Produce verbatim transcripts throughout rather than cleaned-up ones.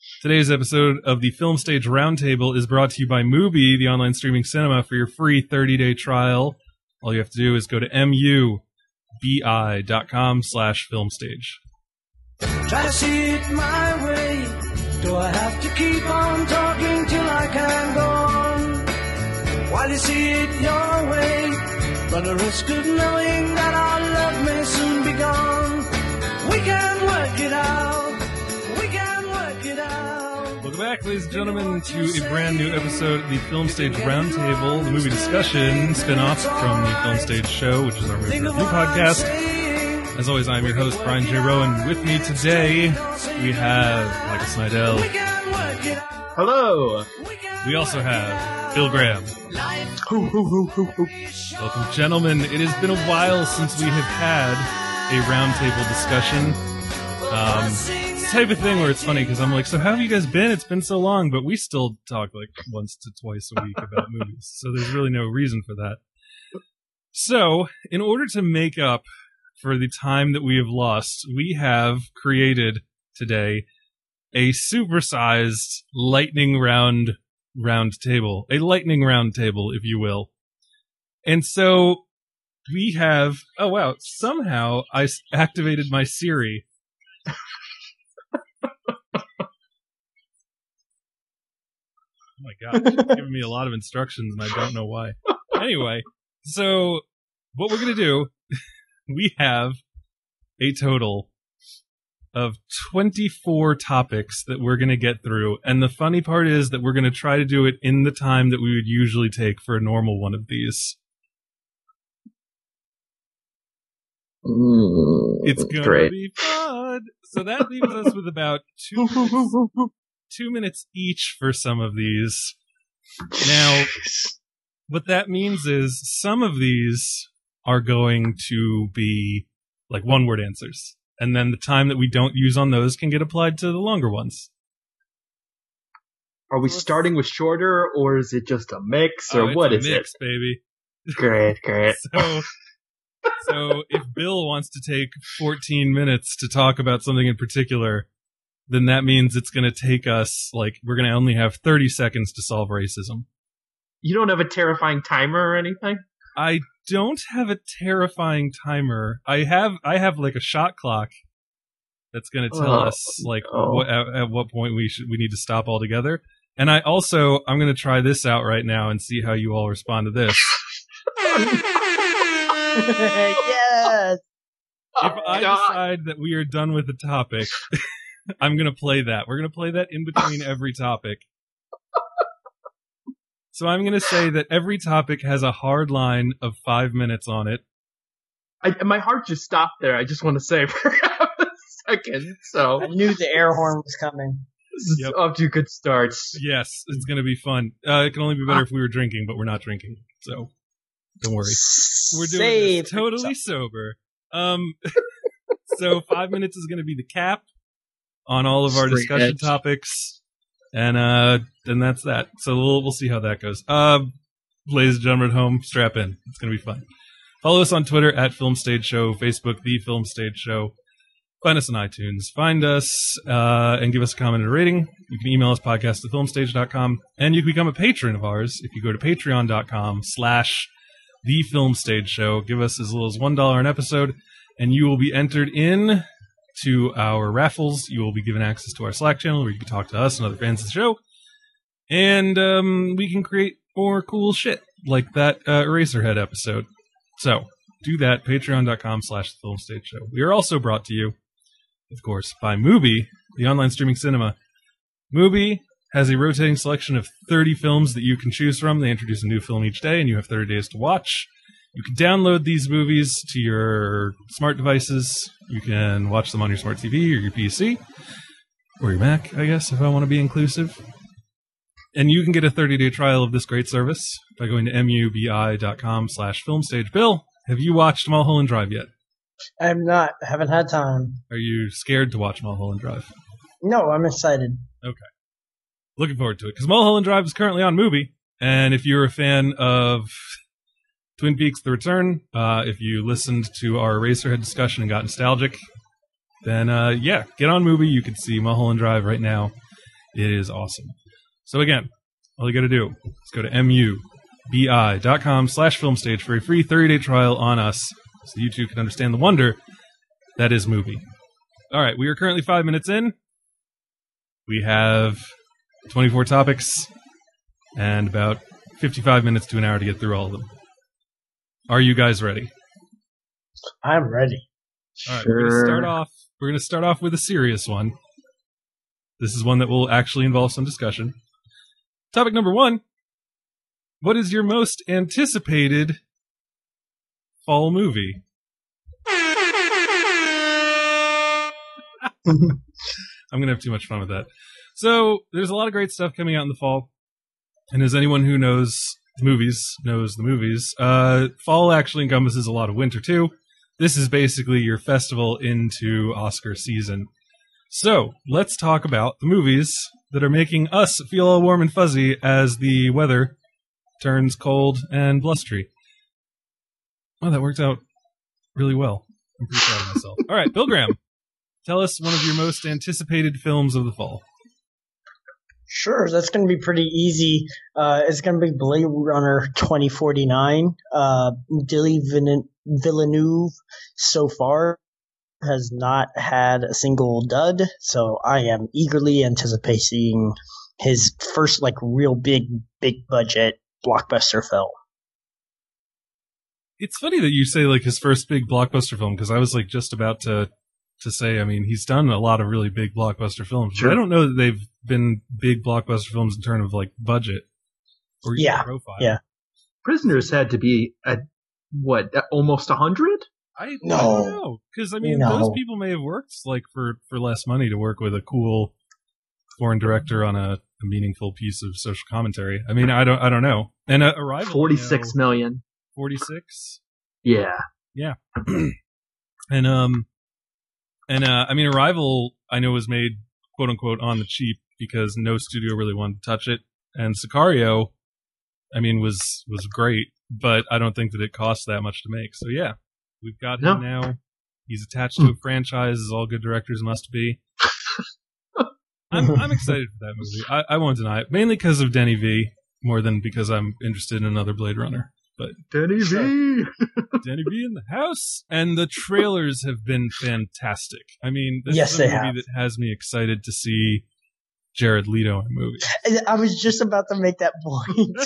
Today's episode of the Film Stage Roundtable is brought to you by Mubi, the online streaming cinema. For your free thirty-day trial, all you have to do is go to mubi dot com slash filmstage. Try to see it my way. Do I have to keep on talking till I can go on? While you see it your way, run the risk of knowing that our love may soon be gone. We can work it out. We can work it out. Welcome back, ladies and gentlemen, to a brand new episode of the Film Stage Roundtable, the movie discussion spin-off from the Film Stage Show, which is our movie review podcast. As always, I'm your host, Brian J. Rowan. With me today, we have Michael Snydell. Hello. We also have Bill Graham. Hoo, hoo, hoo, hoo, hoo. Welcome, gentlemen. It has been a while since we have had a roundtable discussion. Um, it's the type of thing where it's funny because I'm like, so how have you guys been? It's been so long, but we still talk like once to twice a week about movies. So there's really no reason for that. So, in order to make up for the time that we have lost, we have created today a supersized lightning round round table, a lightning round table, if you will. And so we have, oh wow, somehow I s- activated my Siri. Oh my gosh, it's giving me a lot of instructions and I don't know why. Anyway, so what we're going to do, we have a total of twenty-four topics that we're going to get through. And the funny part is that we're going to try to do it in the time that we would usually take for a normal one of these. Mm, It's going to be fun. So that leaves us with about two minutes, two minutes each for some of these. Now, what that means is some of these are going to be like one-word answers. And then the time that we don't use on those can get applied to the longer ones. Are we starting with shorter, or is it just a mix, or Oh, it's what a is mix, it? baby. Great, great. So, so if Bill wants to take fourteen minutes to talk about something in particular, then that means it's going to take us, like, we're going to only have thirty seconds to solve racism. You don't have a terrifying timer or anything? I don't have a terrifying timer. I have, I have like a shot clock that's going to tell Oh, us like no. what, at, at what point we should we need to stop altogether. And I also I'm going to try this out right now and see how you all respond to this. Yes. If Oh, I God. decide that we are done with the topic, I'm going to play that. We're going to play that in between every topic. So I'm going to say that every topic has a hard line of five minutes on it. I, my heart just stopped there. I just want to say for a second. So I knew the air horn was coming. this is Yep. off to good starts. Yes, it's going to be fun. Uh, it can only be better if we were drinking, but we're not drinking. So don't worry. We're doing Save this totally sober. Um, so five minutes is going to be the cap on all of our Straight discussion edge. topics. And uh, then that's that. So we'll we'll see how that goes. Uh, ladies and gentlemen at home, strap in. It's going to be fun. Follow us on Twitter at Film Stage Show, Facebook, The Film Stage Show. Find us on iTunes. Find us uh, and give us a comment and a rating. You can email us podcast at filmstage dot com. And you can become a patron of ours if you go to patreon dot com slash The Film Stage Show. Give us as little as one dollar an episode, and you will be entered in to our raffles. You will be given access to our Slack channel where you can talk to us and other fans of the show. And um, we can create more cool shit like that uh, Eraserhead episode. So do that, patreon dot com slash the film stage show. We are also brought to you, of course, by Mubi, the online streaming cinema. Mubi has a rotating selection of thirty films that you can choose from. They introduce a new film each day, and you have thirty days to watch. You can download these movies to your smart devices. You can watch them on your smart T V or your P C, or your Mac, I guess, if I want to be inclusive. And you can get a thirty-day trial of this great service by going to mubi dot com slash filmstage. Bill, have you watched Mulholland Drive yet? I'm not. Haven't had time. Are you scared to watch Mulholland Drive? No, I'm excited. Looking forward to it, because Mulholland Drive is currently on Mubi, and if you're a fan of Twin Peaks: The Return, uh, if you listened to our Eraserhead discussion and got nostalgic, then uh, yeah, get on Mubi. You can see Mulholland Drive right now. It is awesome. So again, all you got to do is go to mubi.com slash filmstage for a free thirty-day trial on us so you too can understand the wonder that is movie. All right, we are currently five minutes in. We have twenty-four topics and about fifty-five minutes to an hour to get through all of them. Are you guys ready? I'm ready. All right, Sure. we're going to start off. We're going to start off with a serious one. This is one that will actually involve some discussion. Topic number one. What is your most anticipated fall movie? I'm going to have too much fun with that. So, there's a lot of great stuff coming out in the fall. And as anyone who knows the movies knows the movies, uh, fall actually encompasses a lot of winter too. This is basically your festival into Oscar season. So, let's talk about the movies that are making us feel all warm and fuzzy as the weather turns cold and blustery. Well, that worked out really well. I'm pretty proud of myself. All right, Bill Graham, tell us one of your most anticipated films of the fall. Sure, that's going to be pretty easy. Uh, it's going to be Blade Runner twenty forty-nine. Uh, Denis Villeneuve so far has not had a single dud, so I am eagerly anticipating his first like real big, big budget blockbuster film. It's funny that you say like his first big blockbuster film, because I was like just about to to say, I mean, he's done a lot of really big blockbuster films. Sure. But I don't know that they've been big blockbuster films in terms of like budget or even Yeah, profile. yeah. Prisoners had to be at what, at almost a hundred? I, No. I don't know, because I mean, No. those people may have worked like for for less money to work with a cool foreign director on a, a meaningful piece of social commentary. I mean, I don't, I don't know. And uh, Arrival, Forty-six you know, million. forty-six. Yeah. And um, and uh, I mean, Arrival, I know was made quote unquote on the cheap because no studio really wanted to touch it. And Sicario, I mean, was was great, but I don't think that it cost that much to make. So yeah, we've got him No. now. He's attached to a franchise, as all good directors must be. I'm I'm excited for that movie. I, I won't deny it, mainly because of Denny V, more than because I'm interested in another Blade Runner. But Denny Sure. V. Danny B in the house, and the trailers have been fantastic. I mean, this Yes, is a they movie have. that has me excited to see Jared Leto in a movie. And I was just about to make that point.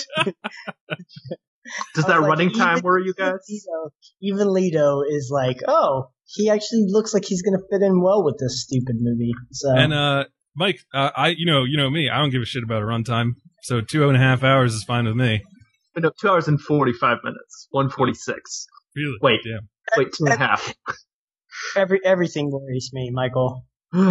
Does I that was like, running time even- worry you guys? Leto, even Leto is like, oh, he actually looks like he's going to fit in well with this stupid movie. So And uh, Mike, uh, I you know you know me, I don't give a shit about a runtime. So two and a half hours is fine with me. No, two hours and forty-five minutes. One forty-six. Really? Wait. Damn. Wait, two and a half. every everything worries me, Michael.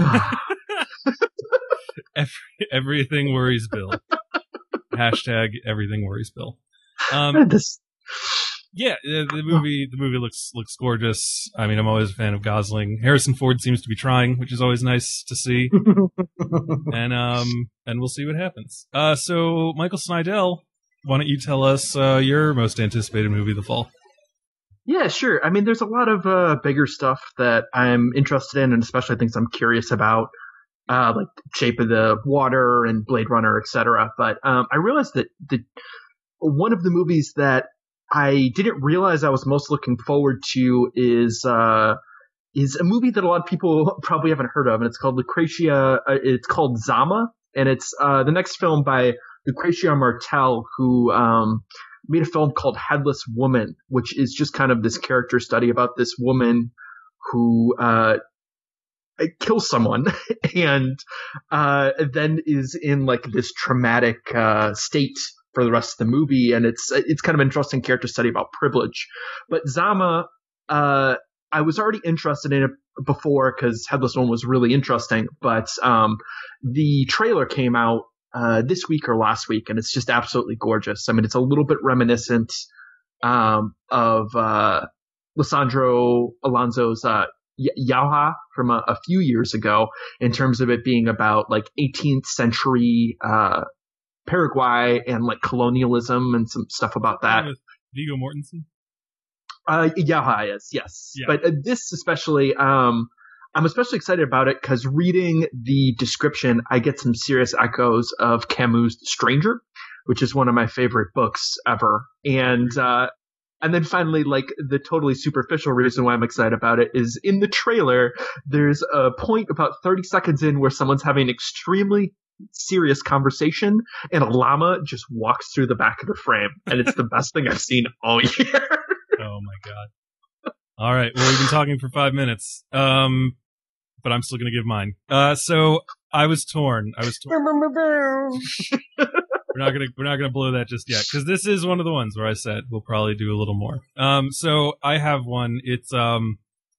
Every, everything worries Bill. Hashtag everything worries Bill. Um, this, yeah, the, the movie the movie looks looks gorgeous. I mean, I'm always a fan of Gosling. Harrison Ford seems to be trying, which is always nice to see. and um, and we'll see what happens. Uh, so Michael Snydell, why don't you tell us uh, your most anticipated movie of the fall? yeah, sure. I mean, there's a lot of uh, bigger stuff that I'm interested in, and especially things I'm curious about, uh, like Shape of the Water and Blade Runner, et cetera. But um, I realized that the one of the movies that I didn't realize I was most looking forward to is uh, is a movie that a lot of people probably haven't heard of, and it's called Lucretia. Uh, it's called Zama, and it's uh, the next film by Lucretia Martel, who um, made a film called Headless Woman, which is just kind of this character study about this woman who uh, kills someone and uh, then is in like this traumatic uh, state for the rest of the movie. And it's it's kind of an interesting character study about privilege. But Zama, uh, I was already interested in it before because Headless Woman was really interesting. But um, the trailer came out uh, this week or last week, and it's just absolutely gorgeous. I mean, it's a little bit reminiscent um, of uh, Lisandro Alonso's uh, Y- Yauja from a, a few years ago in terms of it being about like eighteenth century uh, Paraguay and like colonialism and some stuff about that. With Viggo Mortensen. Uh, Yauja is, yes. Yeah. But uh, this especially, um, I'm especially excited about it because reading the description, I get some serious echoes of Camus' The Stranger, which is one of my favorite books ever. And, uh, and then finally, like, the totally superficial reason why I'm excited about it is in the trailer, there's a point about thirty seconds in where someone's having an extremely serious conversation and a llama just walks through the back of the frame. And it's the best thing I've seen all year. Oh my God. All right. Well, we've been talking for five minutes. Um, but I'm still going to give mine. Uh, so I was torn. I was torn. We're not gonna we're not gonna blow that just yet because this is one of the ones where I said we'll probably do a little more. Um, so I have one. It's um.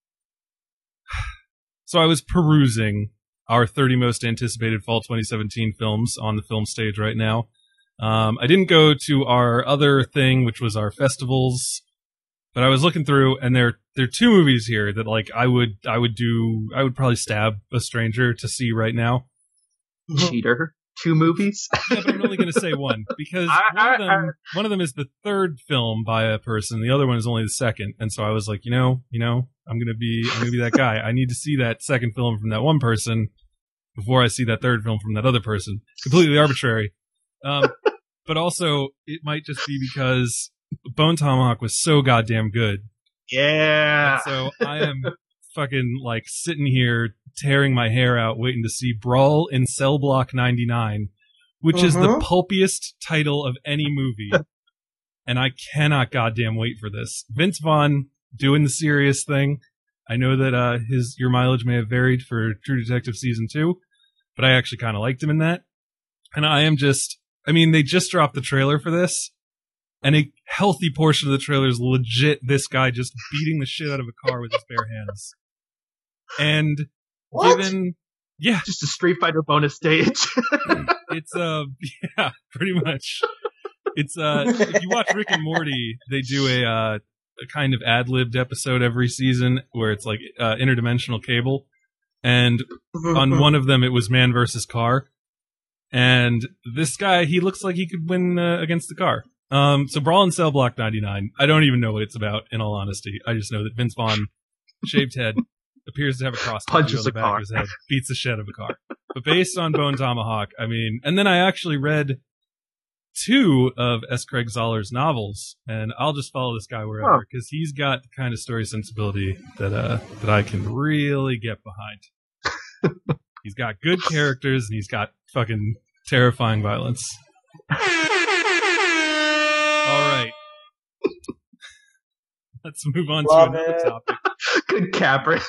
So I was perusing our thirty most anticipated fall twenty seventeen films on the film stage right now. Um, I didn't go to our other thing, which was our festivals, but I was looking through, and there there are two movies here that like I would I would do I would probably stab a stranger to see right now. Cheater. Two movies? Yeah, but I'm only going to say one because I, one, I, of them, I, one of them is the third film by a person. The other one is only the second. And so I was like, you know, you know, I'm going to be, I'm going to be that guy. I need to see that second film from that one person before I see that third film from that other person. Completely arbitrary. Um, but also it might just be because Bone Tomahawk was so goddamn good. Yeah. And so I am fucking like sitting here tearing my hair out waiting to see Brawl in Cell Block ninety-nine, which uh-huh. is the pulpiest title of any movie. And I cannot goddamn wait for this. Vince Vaughn doing the serious thing. I know that uh, his your mileage may have varied for True Detective Season two, but I actually kind of liked him in that. And I am just, I mean, they just dropped the trailer for this, and a healthy portion of the trailer is legit this guy just beating the shit out of a car with his bare hands. And what? given, yeah, just a Street Fighter bonus stage. It's uh, yeah, pretty much. It's uh, if you watch Rick and Morty, they do a uh, a kind of ad-libbed episode every season where it's like uh, interdimensional cable, and on one of them it was man versus car, and this guy he looks like he could win uh, against the car. Um, so Brawl in Cell Block ninety-nine. I don't even know what it's about. In all honesty, I just know that Vince Vaughn, shaved head, appears to have a cross tattoo on the back of his head, beats the shit out of a car. But based on Bone Tomahawk, I mean, and then I actually read two of S. Craig Zoller's novels, and I'll just follow this guy wherever because huh. he's got the kind of story sensibility that uh that I can really get behind. He's got good characters and he's got fucking terrifying violence. All right. Let's move on Love to another it. topic. Good capper.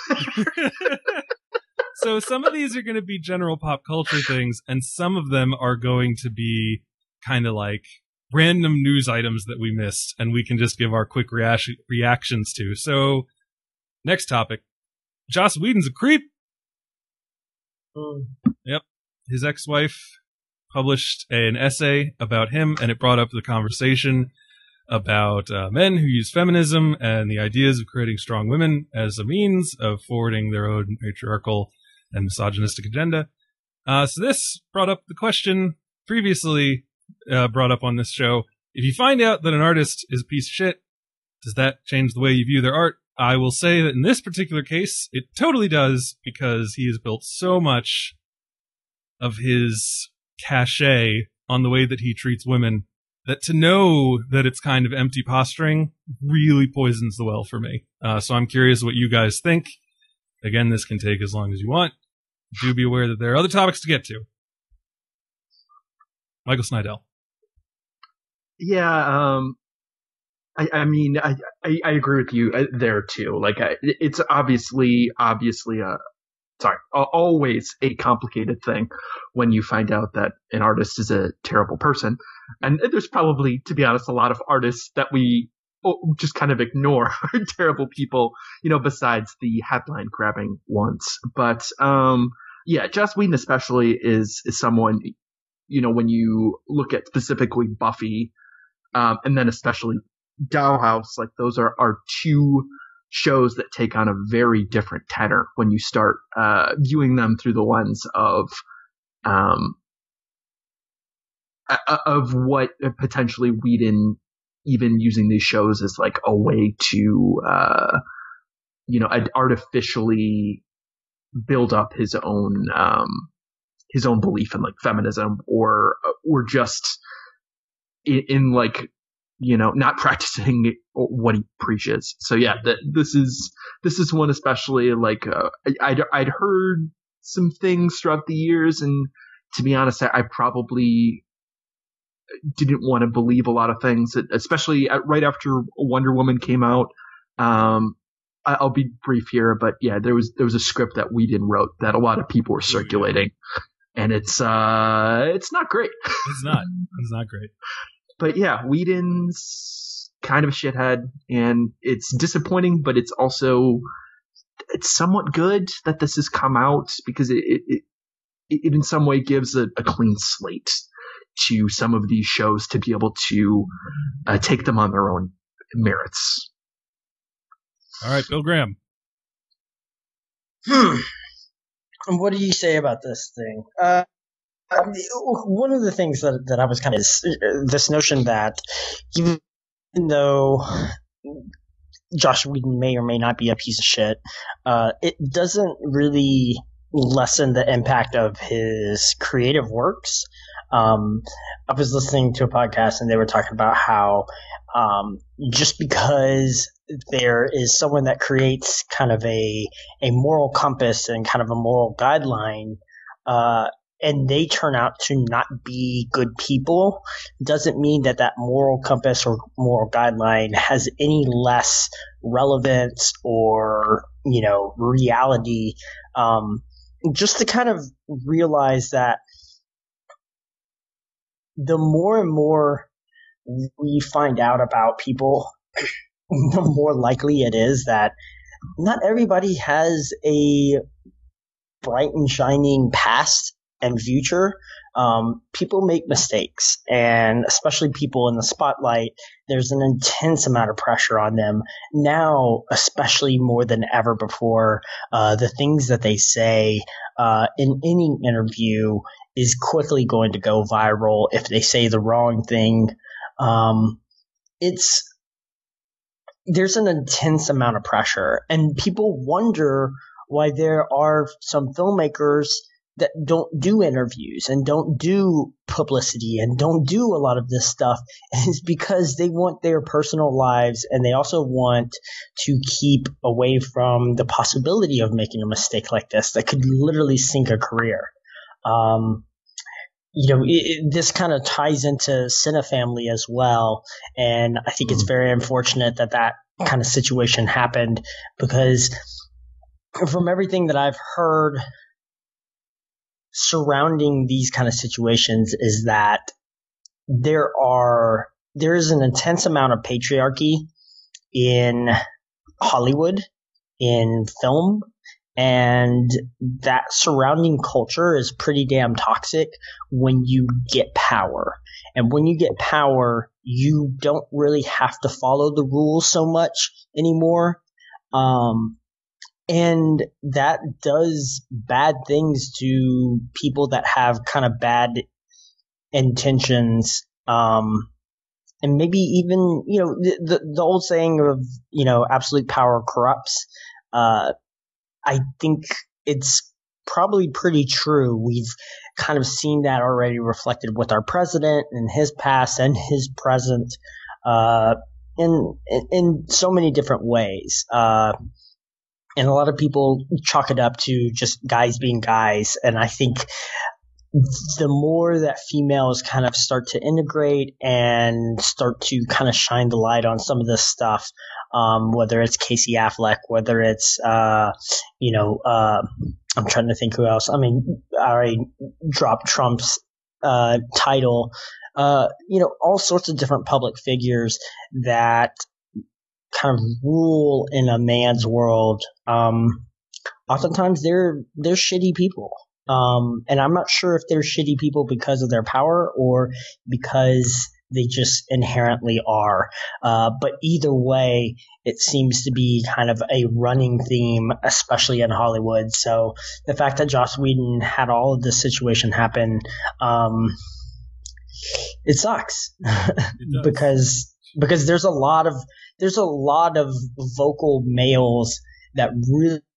So some of these are going to be general pop culture things, and some of them are going to be kind of like random news items that we missed, and we can just give our quick reaction reactions to. So, next topic. Joss Whedon's a creep. Mm. Yep. His ex-wife published an essay about him, and it brought up the conversation about uh, men who use feminism and the ideas of creating strong women as a means of forwarding their own patriarchal and misogynistic agenda. Uh, so this brought up the question previously uh, brought up on this show. If you find out that an artist is a piece of shit, does that change the way you view their art? I will say that in this particular case, it totally does, because he has built so much of his cachet on the way that he treats women that to know that it's kind of empty posturing really poisons the well for me. Uh, so I'm curious what you guys think. Again, this can take as long as you want. Do be aware that there are other topics to get to. Michael Snydell. Yeah, um, I, I mean, I, I, I agree with you there too. Like, I, it's obviously, obviously a, sorry, always a complicated thing when you find out that an artist is a terrible person. And there's probably, to be honest, a lot of artists that we just kind of ignore are terrible people, you know, besides the headline grabbing ones. But, um, yeah, Joss Whedon especially is, is someone, you know, when you look at specifically Buffy, um, and then especially Dollhouse, like those are, are two shows that take on a very different tenor when you start, uh, viewing them through the lens of, um, of what potentially Whedon even using these shows as like a way to, uh, you know, artificially build up his own um, his own belief in like feminism or or just in, in like you know not practicing what he preaches. So yeah, the, this is this is one especially like uh, I, I'd I'd heard some things throughout the years, and to be honest, I, I probably didn't want to believe a lot of things, especially at, right after Wonder Woman came out. Um, I, I'll be brief here, but yeah, there was there was a script that Whedon wrote that a lot of people were circulating, and it's uh it's not great. It's not. It's not great. But yeah, Whedon's kind of a shithead, and it's disappointing, but it's also it's somewhat good that this has come out because it it, it in some way gives a, a clean slate to some of these shows to be able to uh, take them on their own merits. All right, Bill Graham. Hmm. What do you say about this thing? Uh, one of the things that that I was kind of is this notion that even though Joss Whedon may or may not be a piece of shit, uh, it doesn't really lessen the impact of his creative works. Um, I was listening to a podcast and they were talking about how um, just because there is someone that creates kind of a a moral compass and kind of a moral guideline, uh, and they turn out to not be good people, doesn't mean that that moral compass or moral guideline has any less relevance or, you know, reality. Um, just to kind of realize that the more and more we find out about people, the more likely it is that not everybody has a bright and shining past and future. Um, people make mistakes, and especially people in the spotlight, there's an intense amount of pressure on them now, especially more than ever before. Uh, the things that they say uh, in any interview is quickly going to go viral if they say the wrong thing. Um, it's there's an intense amount of pressure, and people wonder why there are some filmmakers that don't do interviews and don't do publicity and don't do a lot of this stuff. And it's because they want their personal lives, and they also want to keep away from the possibility of making a mistake like this that could literally sink a career. Um, you know, it, it, this kind of ties into Cinefamily as well. And I think it's very unfortunate that that kind of situation happened, because from everything that I've heard surrounding these kind of situations is that there are there is an intense amount of patriarchy in Hollywood, in film, and that surrounding culture is pretty damn toxic when you get power. And when you get power, you don't really have to follow the rules so much anymore. Um, And that does bad things to people that have kind of bad intentions. Um, and maybe even, you know, the, the, the old saying of, you know, absolute power corrupts. Uh, I think it's probably pretty true. We've kind of seen that already reflected with our president and his past and his present, uh, in, in, in so many different ways. Uh, And a lot of people chalk it up to just guys being guys. And I think the more that females kind of start to integrate and start to kind of shine the light on some of this stuff, um, whether it's Casey Affleck, whether it's, uh, you know, uh, I'm trying to think who else. I mean, I already dropped Trump's uh, title, uh, you know, all sorts of different public figures that kind of rule in a man's world. Um, oftentimes they're, they're shitty people. Um, and I'm not sure if they're shitty people because of their power or because they just inherently are. Uh, but either way, it seems to be kind of a running theme, especially in Hollywood. So the fact that Joss Whedon had all of this situation happen, um, it sucks it because, because there's a lot of, there's a lot of vocal males that really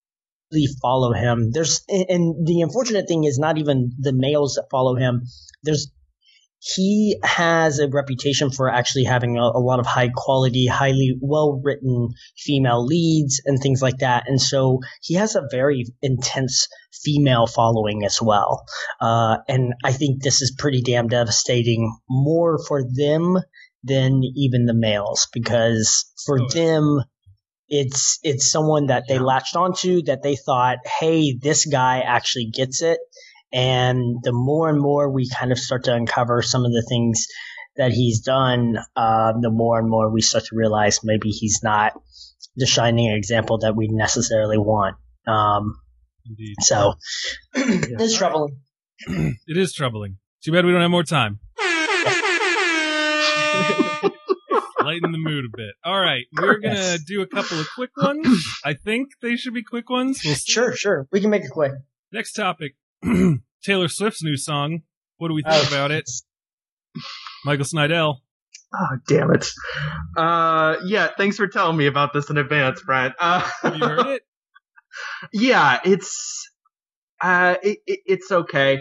follow him. There's and the unfortunate thing is not even the males that follow him. There's he has a reputation for actually having a, a lot of high quality, highly well written female leads and things like that. And so he has a very intense female following as well. Uh, and I think this is pretty damn devastating more for them than even the males, because for oh, them, it's, it's someone that they latched onto, that they thought, hey, this guy actually gets it. And the more and more we kind of start to uncover some of the things that he's done, uh, the more and more we start to realize maybe he's not the shining example that we necessarily want. Um, Indeed. So it's troubling. It is troubling. Too bad we don't have more time. Lighten the mood a bit. All right, we're going to do a couple of quick ones. I think they should be quick ones. We'll see. Sure, sure. We can make it quick. Next topic. Taylor Swift's new song. What do we think oh, about it? Michael Snydell. Oh, damn it. Uh, yeah, thanks for telling me about this in advance, Brian. Uh, Have you heard it? Yeah, it's uh, it, it, it's okay.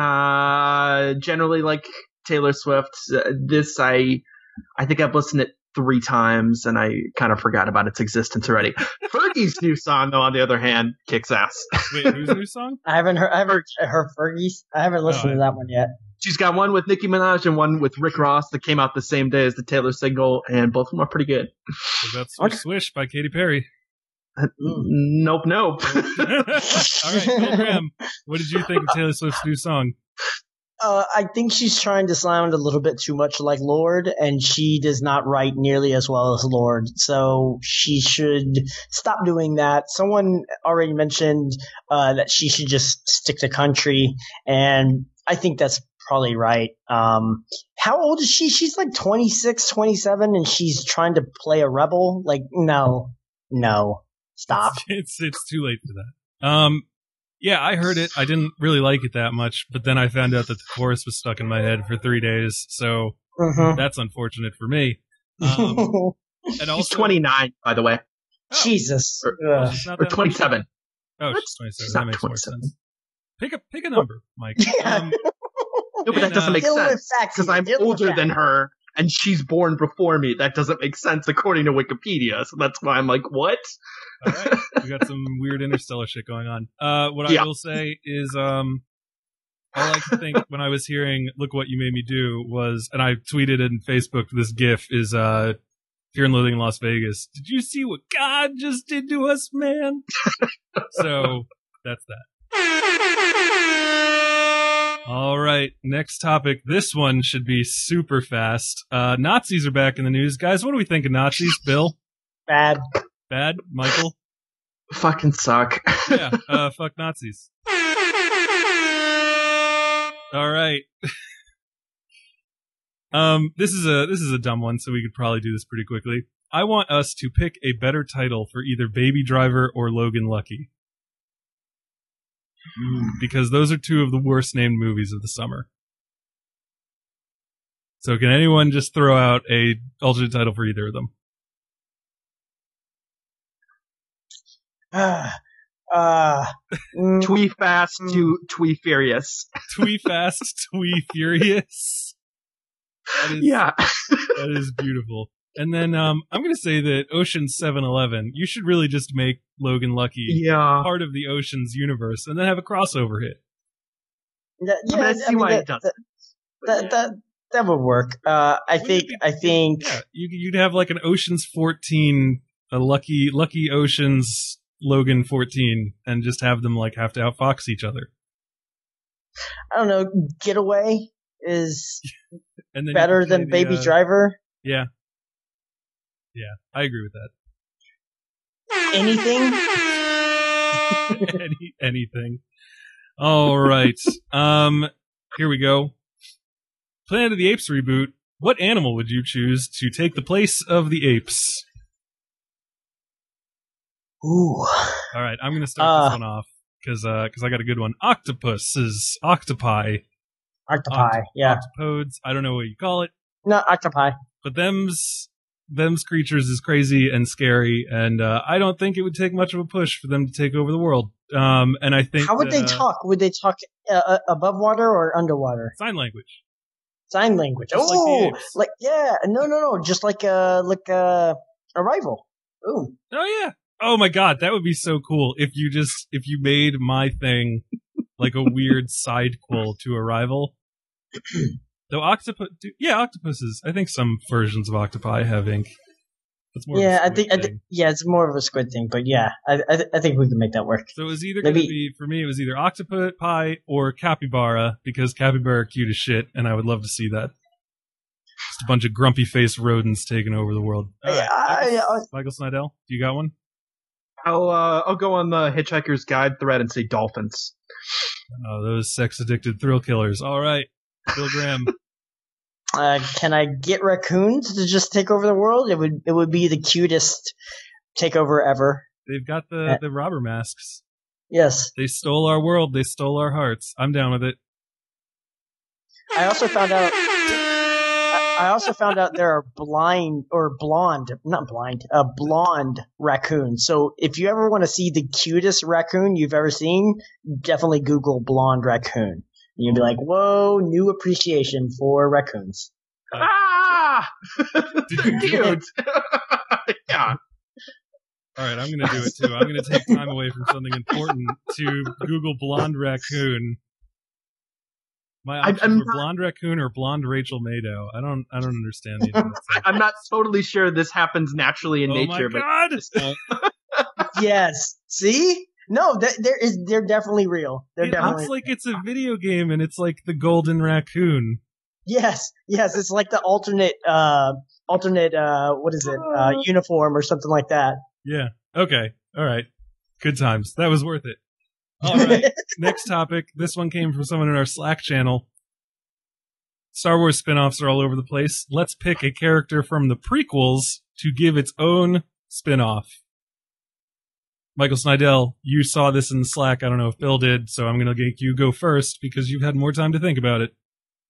Uh, generally, like Taylor Swift, uh, this I I think I've listened to it three times, and I kind of forgot about its existence already. Fergie's new song, though, on the other hand, kicks ass. Wait, whose new song? I haven't heard. I haven't heard Fergie's. I haven't listened oh, to that one yet. She's got one with Nicki Minaj and one with Rick Ross that came out the same day as the Taylor single, and both of them are pretty good. What about Swish Swish by Katy Perry? Uh, nope, nope. All right, Bill Graham, what did you think of Taylor Swift's new song? Uh, I think she's trying to sound a little bit too much like Lorde, and she does not write nearly as well as Lorde. So she should stop doing that. Someone already mentioned uh, that she should just stick to country, and I think that's probably right. Um, how old is she? She's like twenty-six, twenty-seven, and she's trying to play a rebel? Like, no, no, stop. It's, it's, it's too late for that. Um, Yeah, I heard it. I didn't really like it that much, but then I found out that the chorus was stuck in my head for three days, so uh-huh. That's unfortunate for me. Um, and also, she's twenty-nine, by the way. Oh, Jesus. Or, uh, or twenty-seven. Oh, what? she's twenty-seven. She's that makes more sense. Pick a pick a number, Mike. Yeah. Um, no, but and, that doesn't uh, make sense, because I'm older than her, and she's born before me. That doesn't make sense according to Wikipedia, so that's why I'm like, what? All right, we got some weird interstellar shit going on. Uh, what yeah. I will say is, um, all I could think when I was hearing "Look What You Made Me Do" was, and I tweeted in Facebook, this GIF is, uh, Fear and Loathing in Las Vegas. Did you see what God just did to us, man? So that's that. All right, next topic. This one should be super fast. Uh, Nazis are back in the news, guys. What do we think of Nazis, Bill? Bad. Bad, Michael? Fucking suck. Yeah, uh, fuck Nazis. All right. um, this is a this is a dumb one, so we could probably do this pretty quickly. I want us to pick a better title for either Baby Driver or Logan Lucky, mm. because those are two of the worst named movies of the summer. So, can anyone just throw out a alternate title for either of them? Uh, uh, mm, twee fast mm. to twee furious. Twee fast, twee furious. That is, yeah. That is beautiful. And then um, I'm going to say that Ocean's seven eleven, you should really just make Logan Lucky yeah. part of the Ocean's universe and then have a crossover hit. That, yeah, I, mean, I see I mean, why that, it does. That, that, that, that would work. Uh, I Wouldn't think, be, I think. Yeah, you, you'd have like an Ocean's fourteen, a Lucky, Lucky Ocean's Logan fourteen, and just have them like have to outfox each other. I don't know. Getaway is and then better than the, Baby uh, Driver. Yeah. Yeah, I agree with that. Anything? Any, anything. All right. Um, here we go. Planet of the Apes reboot. What animal would you choose to take the place of the apes? Ooh. All right, I'm going to start uh, this one off because uh, cause I got a good one. Octopuses, octopi. Octopi, Oct- yeah. Octopodes, I don't know what you call it. No, octopi. But them's them's creatures is crazy and scary, and uh, I don't think it would take much of a push for them to take over the world. Um, and I think how would that, they uh, talk? Would they talk uh, above water or underwater? sign language. Sign language. Just like the Oh, apes. like yeah, no, no, no, just like uh, like uh, Arrival. Ooh, Oh yeah. Oh my god, that would be so cool if you just if you made my thing like a weird sidequel to Arrival. Though octopus, yeah, octopuses. I think some versions of octopi have ink. It's more yeah, of a I squid think, I thing. think, yeah, it's more of a squid thing, but yeah, I, I, th- I think we can make that work. So it was either going to Maybe- be, for me, it was either octopi or capybara, because capybara are cute as shit, and I would love to see that. Just a bunch of grumpy-faced rodents taking over the world. All right, I- Michael, I- Michael Snydell, do you got one? I'll uh, I'll go on the Hitchhiker's Guide thread and say dolphins. Oh, those sex-addicted thrill killers. All right, Bill Graham. Uh, can I get raccoons to just take over the world? It would it would be the cutest takeover ever. They've got the, Uh, the robber masks. Yes. They stole our world. They stole our hearts. I'm down with it. I also found out. I I also found out there are blind or blonde, not blind, uh, blonde raccoons. So if you ever want to see the cutest raccoon you've ever seen, definitely Google blonde raccoon. You'll be like, whoa, new appreciation for raccoons. Ah, Did you do it? cute. Yeah. All right, I'm going to do it too. I'm going to take time away from something important to Google blonde raccoon. My I- options I'm were not- blonde raccoon or blonde Rachel Maddow. I don't, I don't understand these. ones. I'm not totally sure this happens naturally in Oh nature, my but god! Yes. See? No, th- there is. They're definitely real. They're It definitely looks like it's a video game, and it's like the golden raccoon. yes, yes. It's like the alternate, uh, alternate, uh, what is it? Uh, uniform or something like that. Yeah. Okay. All right. Good times. That was worth it. All right. Next topic. This one came from someone in our Slack channel. Star Wars spin-offs are all over the place. Let's pick a character from the prequels to give its own spin-off. Michael Snydell, you saw this in the Slack. I don't know if Bill did, so I'm going to make you go first because you've had more time to think about it.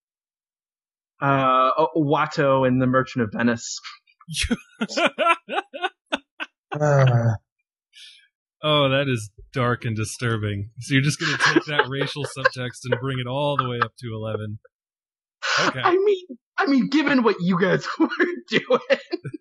uh, oh, Watto in The Merchant of Venice. Uh, Oh, that is dark and disturbing. So you're just going to take that racial subtext and bring it all the way up to eleven. Okay. I mean, I mean, given what you guys were doing.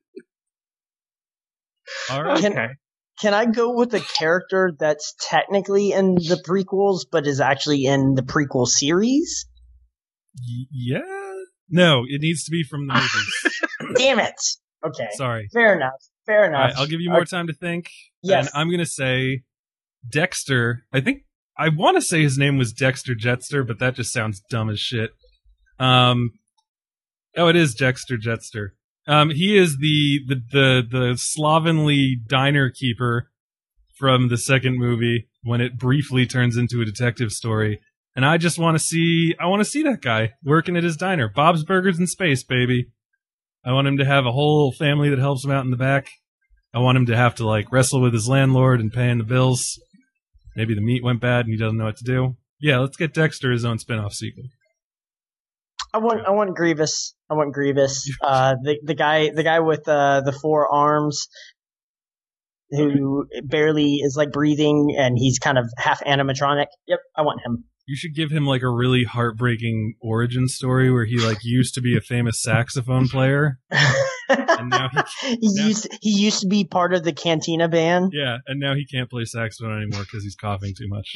All right. Can- Okay. Can I go with a character that's technically in the prequels, but is actually in the prequel series? Y- yeah? No, it needs to be from the movies. Damn it. Okay. Sorry. Fair enough. Fair All enough. right, I'll give you more time to think. Yes. And I'm going to say Dexter. I think, I want to say his name was Dexter Jetster, but that just sounds dumb as shit. Um, oh, it is Dexter Jetster. Um, he is the, the, the, the slovenly diner keeper from the second movie when it briefly turns into a detective story. And I just want to see, I want to see that guy working at his diner. Bob's Burgers in space, baby. I want him to have a whole family that helps him out in the back. I want him to have to, like, wrestle with his landlord and paying the bills. Maybe the meat went bad and he doesn't know what to do. Yeah, let's get Dexter his own spin-off sequel. I want I want Grievous. I want Grievous. Uh, the the guy the guy with uh, the four arms, who barely is like breathing, and he's kind of half animatronic. Yep, I want him. You should give him, like, a really heartbreaking origin story where he, like, used to be a famous saxophone player. And now he, he now- used he used to be part of the Cantina band. yeah, and now he can't play saxophone anymore because he's coughing too much.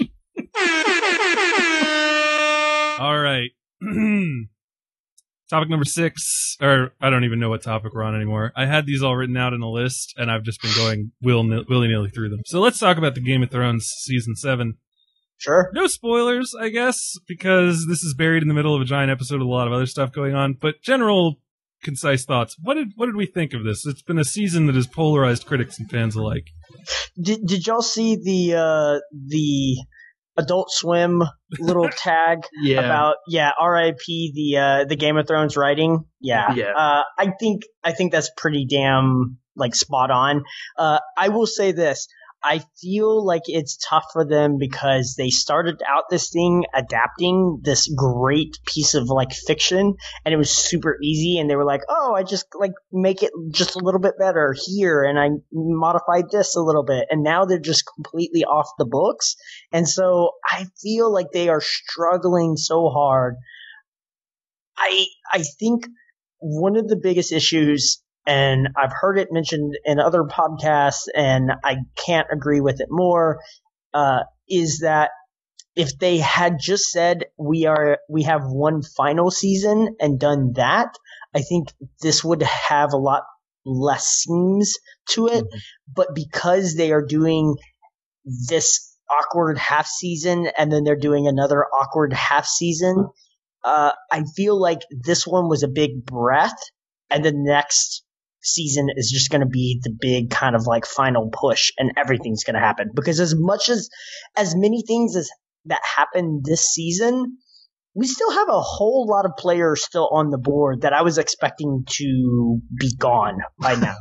All right. Topic number six, or I don't even know what topic we're on anymore. I had these all written out in a list, and I've just been going will willy-nilly through them. So let's talk about the Game of Thrones Season seven. Sure. No spoilers, I guess, because this is buried in the middle of a giant episode with a lot of other stuff going on, but general, concise thoughts. What did what did we think of this? It's been a season that has polarized critics and fans alike. Did Did y'all see the uh, the Adult Swim little tag Yeah. about yeah R I P the uh, the Game of Thrones writing? Yeah. Yeah. Uh, I think I think that's pretty damn like spot on. Uh, I will say this. I feel like it's tough for them because they started out this thing adapting this great piece of like fiction, and it was super easy, and they were like, oh, I just like make it just a little bit better here, and I modified this a little bit, and now they're just completely off the books. And so I feel like they are struggling so hard. I I think one of the biggest issues, and I've heard it mentioned in other podcasts, and I can't agree with it more, uh, is that if they had just said we are we have one final season and done that, I think this would have a lot less seams to it. Mm-hmm. But because they are doing this awkward half season and then they're doing another awkward half season, uh, I feel like this one was a big breath, and the next season is just going to be the big kind of like final push, and everything's going to happen. Because as much as as many things as that happened this season, we still have a whole lot of players still on the board that I was expecting to be gone by now.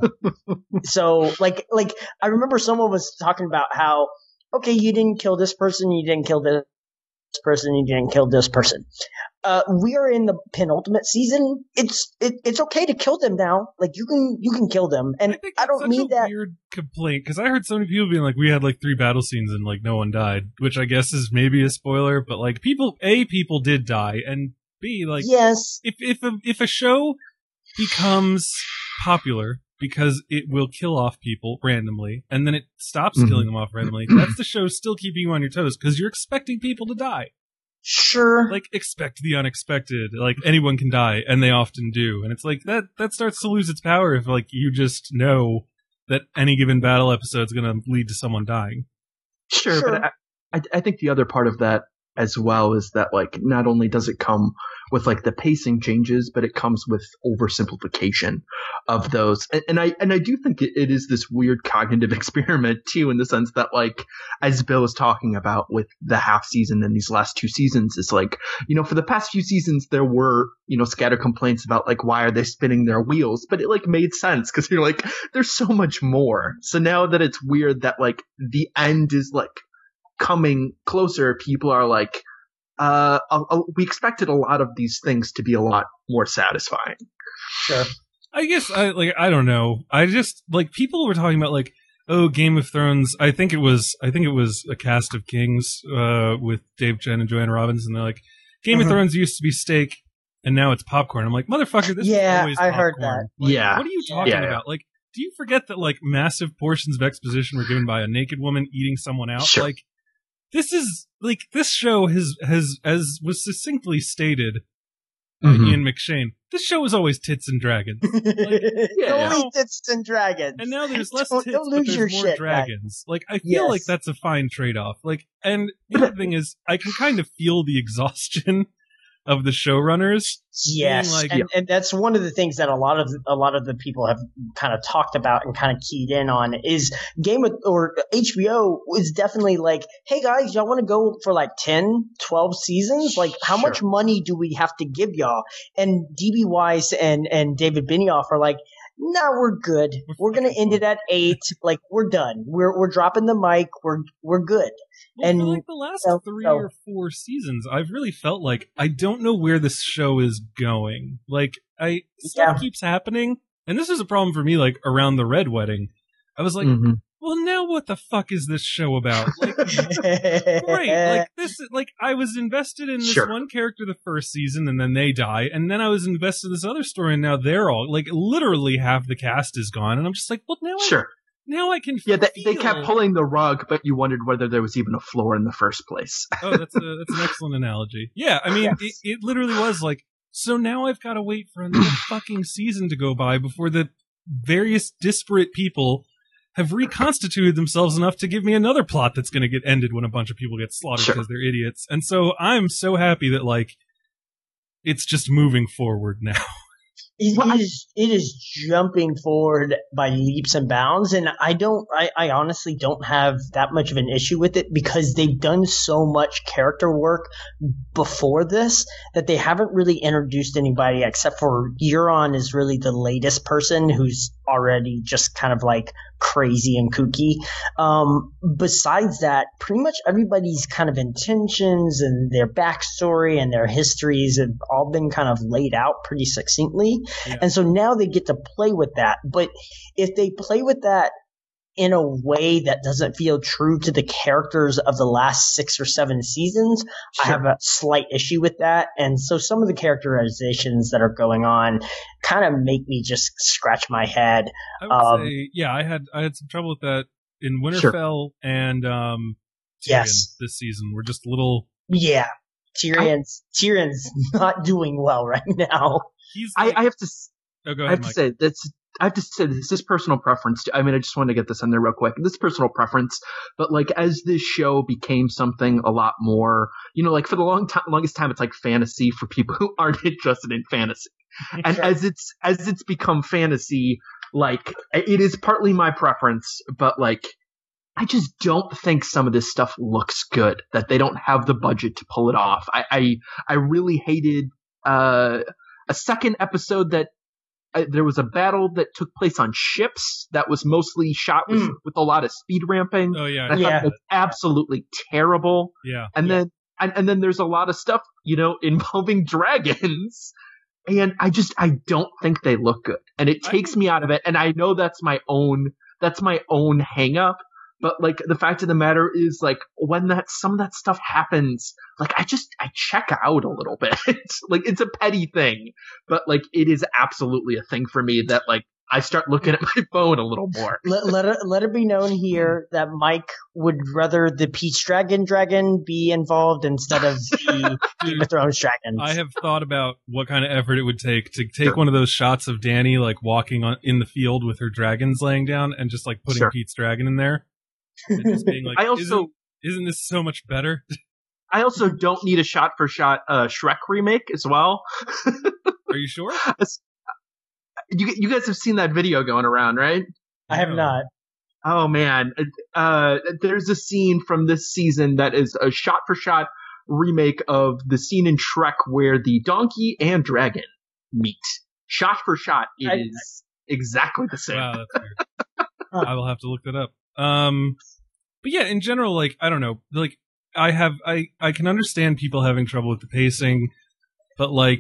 So like like I remember someone was talking about how, okay, you didn't kill this person, you didn't kill this person, you didn't kill this person. Uh, we are in the penultimate season. It's it, it's okay to kill them now. Like you can you can kill them, and I, I don't mean that. Weird complaint, because I heard so many people being like, we had like three battle scenes and like no one died, which I guess is maybe a spoiler, but like people, a people did die, and b like yes, if if a, if a show becomes popular because it will kill off people randomly, and then it stops mm-hmm. killing them off randomly, that's the show still keeping you on your toes because you're expecting people to die. Sure. Like, expect the unexpected. Like, anyone can die, and they often do. And it's like, that that starts to lose its power if, like, you just know that any given battle episode is going to lead to someone dying. Sure, sure. but I, I think the other part of that as well is that, like, not only does it come with, like, the pacing changes, but it comes with oversimplification of those. And, and I and I do think it, it is this weird cognitive experiment, too, in the sense that, like, as Bill was talking about with the half season and these last two seasons, it's like, you know, for the past few seasons, there were, you know, scattered complaints about, like, why are they spinning their wheels? But it, like, made sense because you're like, there's so much more. So now that it's weird that, like, the end is, like, coming closer, people are like, uh, uh, uh, we expected a lot of these things to be a lot more satisfying. Sure. I guess I like I don't know. I just like people were talking about like, oh, Game of Thrones. I think it was I think it was a cast of kings uh, with Dave Chen and Joanna Robbins, and they're like, Game uh-huh. of Thrones used to be steak, and now it's popcorn. I'm like, motherfucker, this yeah, is always I popcorn. heard that. Like, yeah, what are you talking yeah, about? yeah. Like, do you forget that like massive portions of exposition were given by a naked woman eating someone out? Sure. Like, this is like this show has has as was succinctly stated by mm-hmm. Ian McShane. This show is always tits and dragons. Like, yeah, always now, tits and dragons. And now there's less don't, tits, don't but there's more shit, dragons. man. Like I feel yes. like that's a fine trade-off. Like, and the other thing is, I can kind of feel the exhaustion of the showrunners. Yes, like, and, and that's one of the things that a lot of a lot of the people have kind of talked about and kind of keyed in on is Game of or H B O is definitely like, hey guys, y'all want to go for like ten, twelve seasons? Like, how sure. much money do we have to give y'all? And D B Weiss and and David Benioff are like, no, nah, we're good. We're gonna end it at eight. Like, we're done. We're we're dropping the mic. We're we're good. Well, and for like the last so, three so. or four seasons, I've really felt like I don't know where this show is going. Like, I stuff yeah. keeps happening, and this is a problem for me. Like around the Red Wedding, I was like, mm-hmm. well, now what the fuck is this show about? Like, great, like this, like I was invested in this sure. one character the first season, and then they die, and then I was invested in this other story, and now they're all like literally half the cast is gone, and I'm just like, well, now I sure. Now I can yeah, feel... they, they kept pulling the rug, but you wondered whether there was even a floor in the first place. Oh, that's a, that's an excellent analogy. Yeah, I mean, yes. it, it literally was like, so now I've got to wait for another fucking season to go by before the various disparate people have reconstituted themselves enough to give me another plot that's going to get ended when a bunch of people get slaughtered sure. because they're idiots. And so I'm so happy that, like, it's just moving forward now. It, well, it is it is jumping forward by leaps and bounds, and I don't I, I honestly don't have that much of an issue with it because they've done so much character work before this that they haven't really introduced anybody except for Euron is really the latest person who's already just kind of like crazy and kooky. Um, besides that, pretty much everybody's kind of intentions and their backstory and their histories have all been kind of laid out pretty succinctly. Yeah. And so now they get to play with that. But if they play with that in a way that doesn't feel true to the characters of the last six or seven seasons, sure. I have a slight issue with that. And so some of the characterizations that are going on kind of make me just scratch my head. I would um, say, yeah, I had I had some trouble with that in Winterfell sure. and um, Tyrion yes. this season. We're just a little yeah. Tyrion's I, Tyrion's not doing well right now. He's like, I, I have to. Oh, go ahead, I have Mike. to say that's. I have to say this is personal preference. I mean, I just want to get this in there real quick. This is personal preference, but like as this show became something a lot more, you know, like for the long time, longest time, it's like fantasy for people who aren't interested in fantasy. And sure. as it's as it's become fantasy, like it is partly my preference, but like I just don't think some of this stuff looks good. That they don't have the budget to pull it off. I I, I really hated uh, a second episode that. Uh, there was a battle that took place on ships that was mostly shot with, mm. with a lot of speed ramping. Oh yeah, I yeah. thought it was absolutely terrible. Yeah, and yeah. then and, and then there's a lot of stuff, you know, involving dragons, and I just I don't think they look good, and it takes I, me out of it. And I know that's my own that's my own hang up. But like the fact of the matter is, like when that some of that stuff happens, like I just I check out a little bit. Like it's a petty thing, but like it is absolutely a thing for me that like I start looking at my phone a little more. let let it, let it be known here that Mike would rather the Peach Dragon dragon be involved instead of the Game of Thrones dragons. I have thought about what kind of effort it would take to take sure. one of those shots of Dany like walking on in the field with her dragons laying down and just like putting sure. Pete's dragon in there. And just being like, I also isn't, isn't this so much better? I also don't need a shot for shot uh, Shrek remake as well. Are you sure? You you guys have seen that video going around, right? I have not. Oh man, uh, there's a scene from this season that is a shot for shot remake of the scene in Shrek where the donkey and dragon meet. Shot for shot, it I, is exactly the same. Wow, that's weird. I will have to look that up. Um, but yeah, in general, like, I don't know, like, I have, I, I can understand people having trouble with the pacing, but like,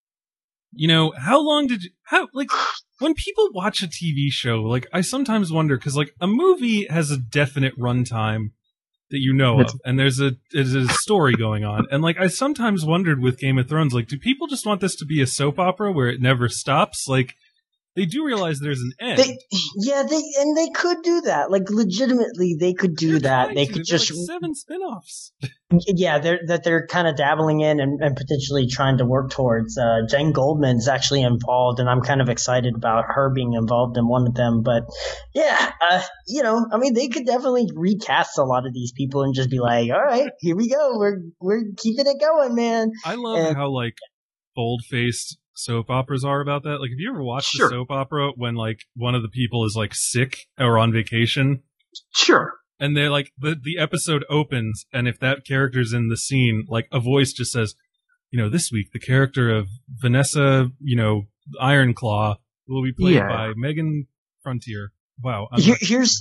you know, how long did you, how, like, when people watch a T V show, like, I sometimes wonder, cause like, a movie has a definite runtime that you know of, and there's a, there's a story going on, and like, I sometimes wondered with Game of Thrones, like, do people just want this to be a soap opera where it never stops? Like, they do realize there's an end. They, yeah, they and they could do that. Like legitimately, they could do they're that. They to. could There's just like seven spin-offs. Yeah, they're that they're kind of dabbling in and, and potentially trying to work towards. Uh, Jane Goldman's actually involved, and I'm kind of excited about her being involved in one of them. But yeah, uh, you know, I mean, they could definitely recast a lot of these people and just be like, all right, here we go. We're we're keeping it going, man. I love and, how like bold-faced soap operas are about that. Like, have you ever watched sure. a soap opera when like one of the people is like sick or on vacation? Sure. And they're like, the, the episode opens, and if that character's in the scene, like a voice just says, you know, this week the character of Vanessa, you know, Ironclaw will be played yeah. by Megan Frontier. Wow. I'm Here, here's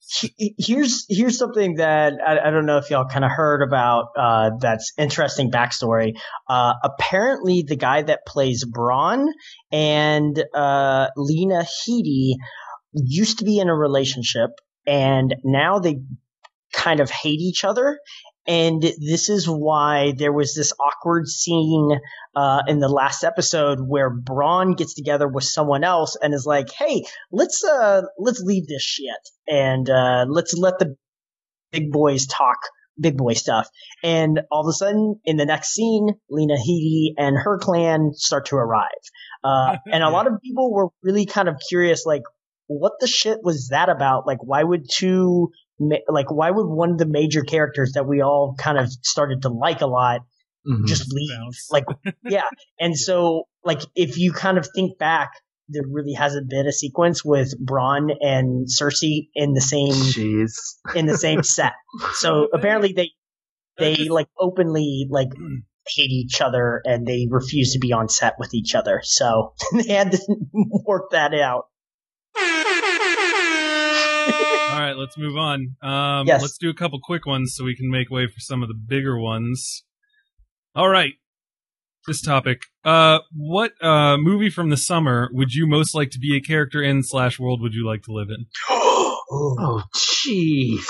here's here's something that I, I don't know if y'all kind of heard about. Uh, that's interesting backstory. Uh, apparently, the guy that plays Bronn and uh, Lena Headey used to be in a relationship, and now they kind of hate each other. And this is why there was this awkward scene uh, in the last episode where Bronn gets together with someone else and is like, "Hey, let's uh, let's leave this shit and uh, let's let the big boys talk big boy stuff." And all of a sudden, in the next scene, Lena Headey and her clan start to arrive, uh, and a lot of people were really kind of curious, like, what the shit was that about? Like, why would two Like, why would one of the major characters that we all kind of started to like a lot mm-hmm. just leave? Like, yeah. And so, like, if you kind of think back, there really hasn't been a sequence with Bronn and Cersei in the same Jeez. in the same set. So apparently they they like openly like hate each other and they refuse to be on set with each other. So they had to work that out. All right, let's move on. Um, Yes. Let's do a couple quick ones so we can make way for some of the bigger ones. All right. This topic. Uh, what uh, movie from the summer would you most like to be a character in slash world would you like to live in? Oh, jeez.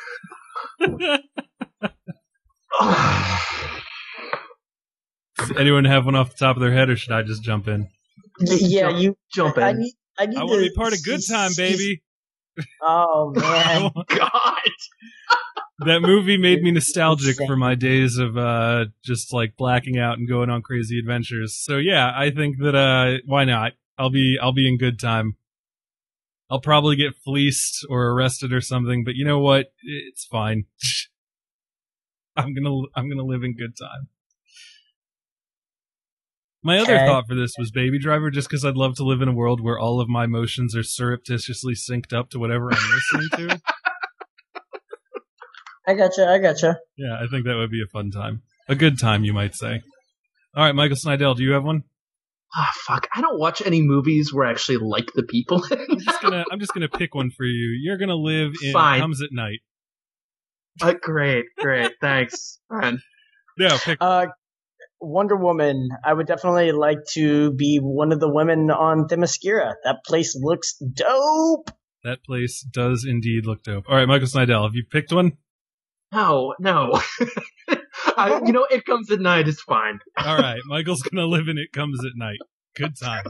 Does anyone have one off the top of their head, or should I just jump in? Yeah, Jump- you jump I in. need. I need I want to to be part of Good Time, baby. Oh man. God. That movie made me nostalgic Insane. for my days of uh, just like blacking out and going on crazy adventures. So yeah, I think that uh, why not? I'll be I'll be in Good Time. I'll probably get fleeced or arrested or something, but you know what? It's fine. I'm gonna I'm gonna live in Good Time. My other Okay. thought for this was Baby Driver, just because I'd love to live in a world where all of my emotions are surreptitiously synced up to whatever I'm listening to. I gotcha. I gotcha. Yeah, I think that would be a fun time. A good time, you might say. All right, Michael Snydell, do you have one? Ah, fuck. I don't watch any movies where I actually like the people. I'm just gonna I'm just gonna pick one for you. You're gonna live in Fine. Comes at Night. uh, great, great. Thanks. Fine. No, pick Uh, Wonder Woman. I would definitely like to be one of the women on Themyscira. That place looks dope. that place does indeed look dope. All right, Michael Snydell, have you picked one? No, no. I, you know, It Comes at Night is fine. All right, Michael's gonna live in It Comes at Night. Good time.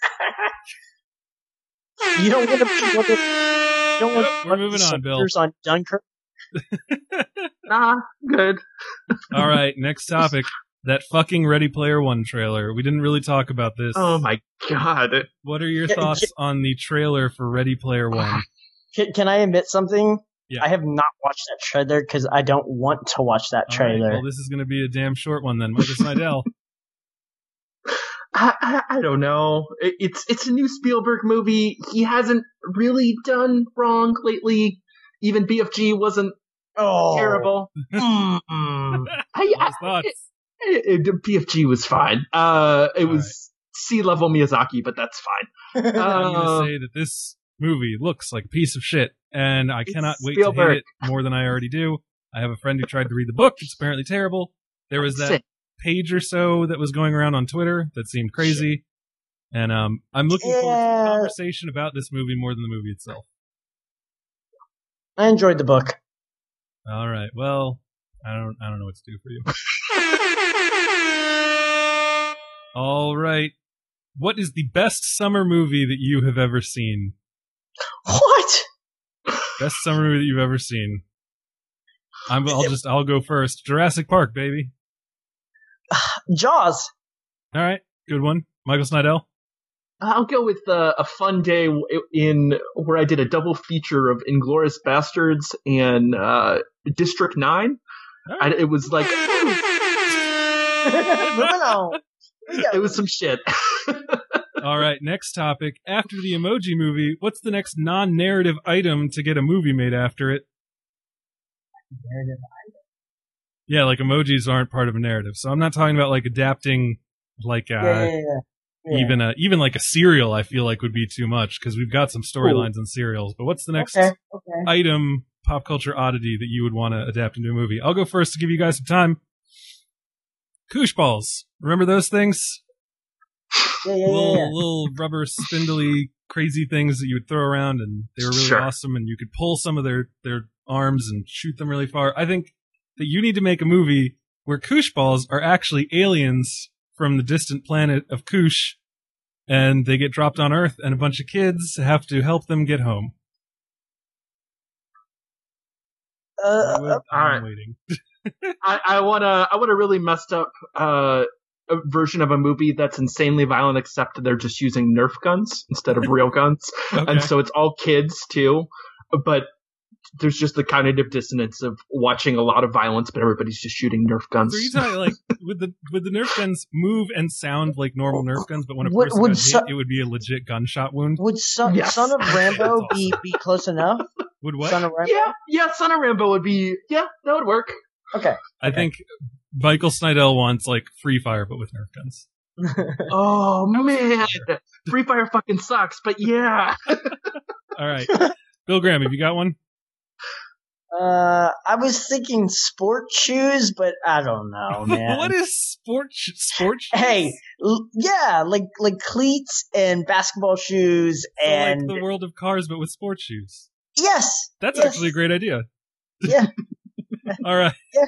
You don't want to be one of, you don't want Yep, to we're moving on, Bill. soldiers on Dunkirk. Nah, good. All right, next topic. That fucking Ready Player One trailer. We didn't really talk about this. Oh my god. What are your Yeah, thoughts yeah. on the trailer for Ready Player One? Can, can I admit something? Yeah. I have not watched that trailer because I don't want to watch that All right, trailer. well, this is going to be a damn short one then. Michael Snydell. I, I, I don't know. It, it's it's a new Spielberg movie. He hasn't really done wrong lately. Even B F G wasn't oh, terrible. Mm-mm. I, Last I, thoughts. it, it, B F G was fine. Uh, it All was sea level Miyazaki, but that's fine. I'm going to Uh, say that this movie looks like a piece of shit, and I It's cannot wait Spielberg. to hate it more than I already do. I have a friend who tried to read the book. It's apparently terrible. There was that Sick. page or so that was going around on Twitter that seemed crazy. And um, I'm looking forward to Yeah. the conversation about this movie more than the movie itself. I enjoyed the book. All right. Well, I don't I don't know what to do for you. All right. What is the best summer movie that you have ever seen? What? Best summer movie that you've ever seen. I'm, I'll just I'll go first. Jurassic Park, baby. Jaws. All right, good one. Michael Snydell. I'll go with uh, a fun day w- in where I did a double feature of Inglourious Bastards and uh, District Nine. All I, right. it was like Moving on. it was some shit. All right, next topic. After the Emoji Movie, what's the next non-narrative item to get a movie made after it? Yeah, like emojis aren't part of a narrative, so I'm not talking about like adapting, like uh, Yeah, yeah, yeah. Yeah. even a even like a serial. I feel like would be too much because we've got some storylines in serials. But what's the next Okay, okay. item, pop culture oddity that you would want to adapt into a movie? I'll go first to give you guys some time. Koosh balls. Remember those things? Yeah, yeah, little yeah, yeah. little rubber spindly crazy things that you would throw around, and they were really Sure. awesome. And you could pull some of their their arms and shoot them really far. I think that you need to make a movie where Koosh balls are actually aliens from the distant planet of Koosh, and they get dropped on Earth, and a bunch of kids have to help them get home. Uh, Would- all I'm right. waiting. I, I want a I want a really messed up uh, a version of a movie that's insanely violent, except they're just using Nerf guns instead of real guns, Okay. and so it's all kids too. But there's just the cognitive dissonance of watching a lot of violence, but everybody's just shooting Nerf guns. So you talking like with the with the Nerf guns move and sound like normal Nerf guns, but when a Would- person would got so- hit, it would be a legit gunshot wound. would son, Yes. son of Rambo That's be, be close enough? Would what? Son of Rambo? Yeah, yeah, Son of Rambo would be yeah, that would work. Okay. I think Michael Snydell wants like Free Fire, but with Nerf guns. Oh man, Free Fire fucking sucks, but yeah. All right, Bill Graham, have you got one? Uh, I was thinking sport shoes, but I don't know, man. What is sport sh- sport shoes? Hey, l- yeah, like like cleats and basketball shoes So and like the world of cars, but with sports shoes. yes, That's yes. actually a great idea. Yeah. All right. Yeah.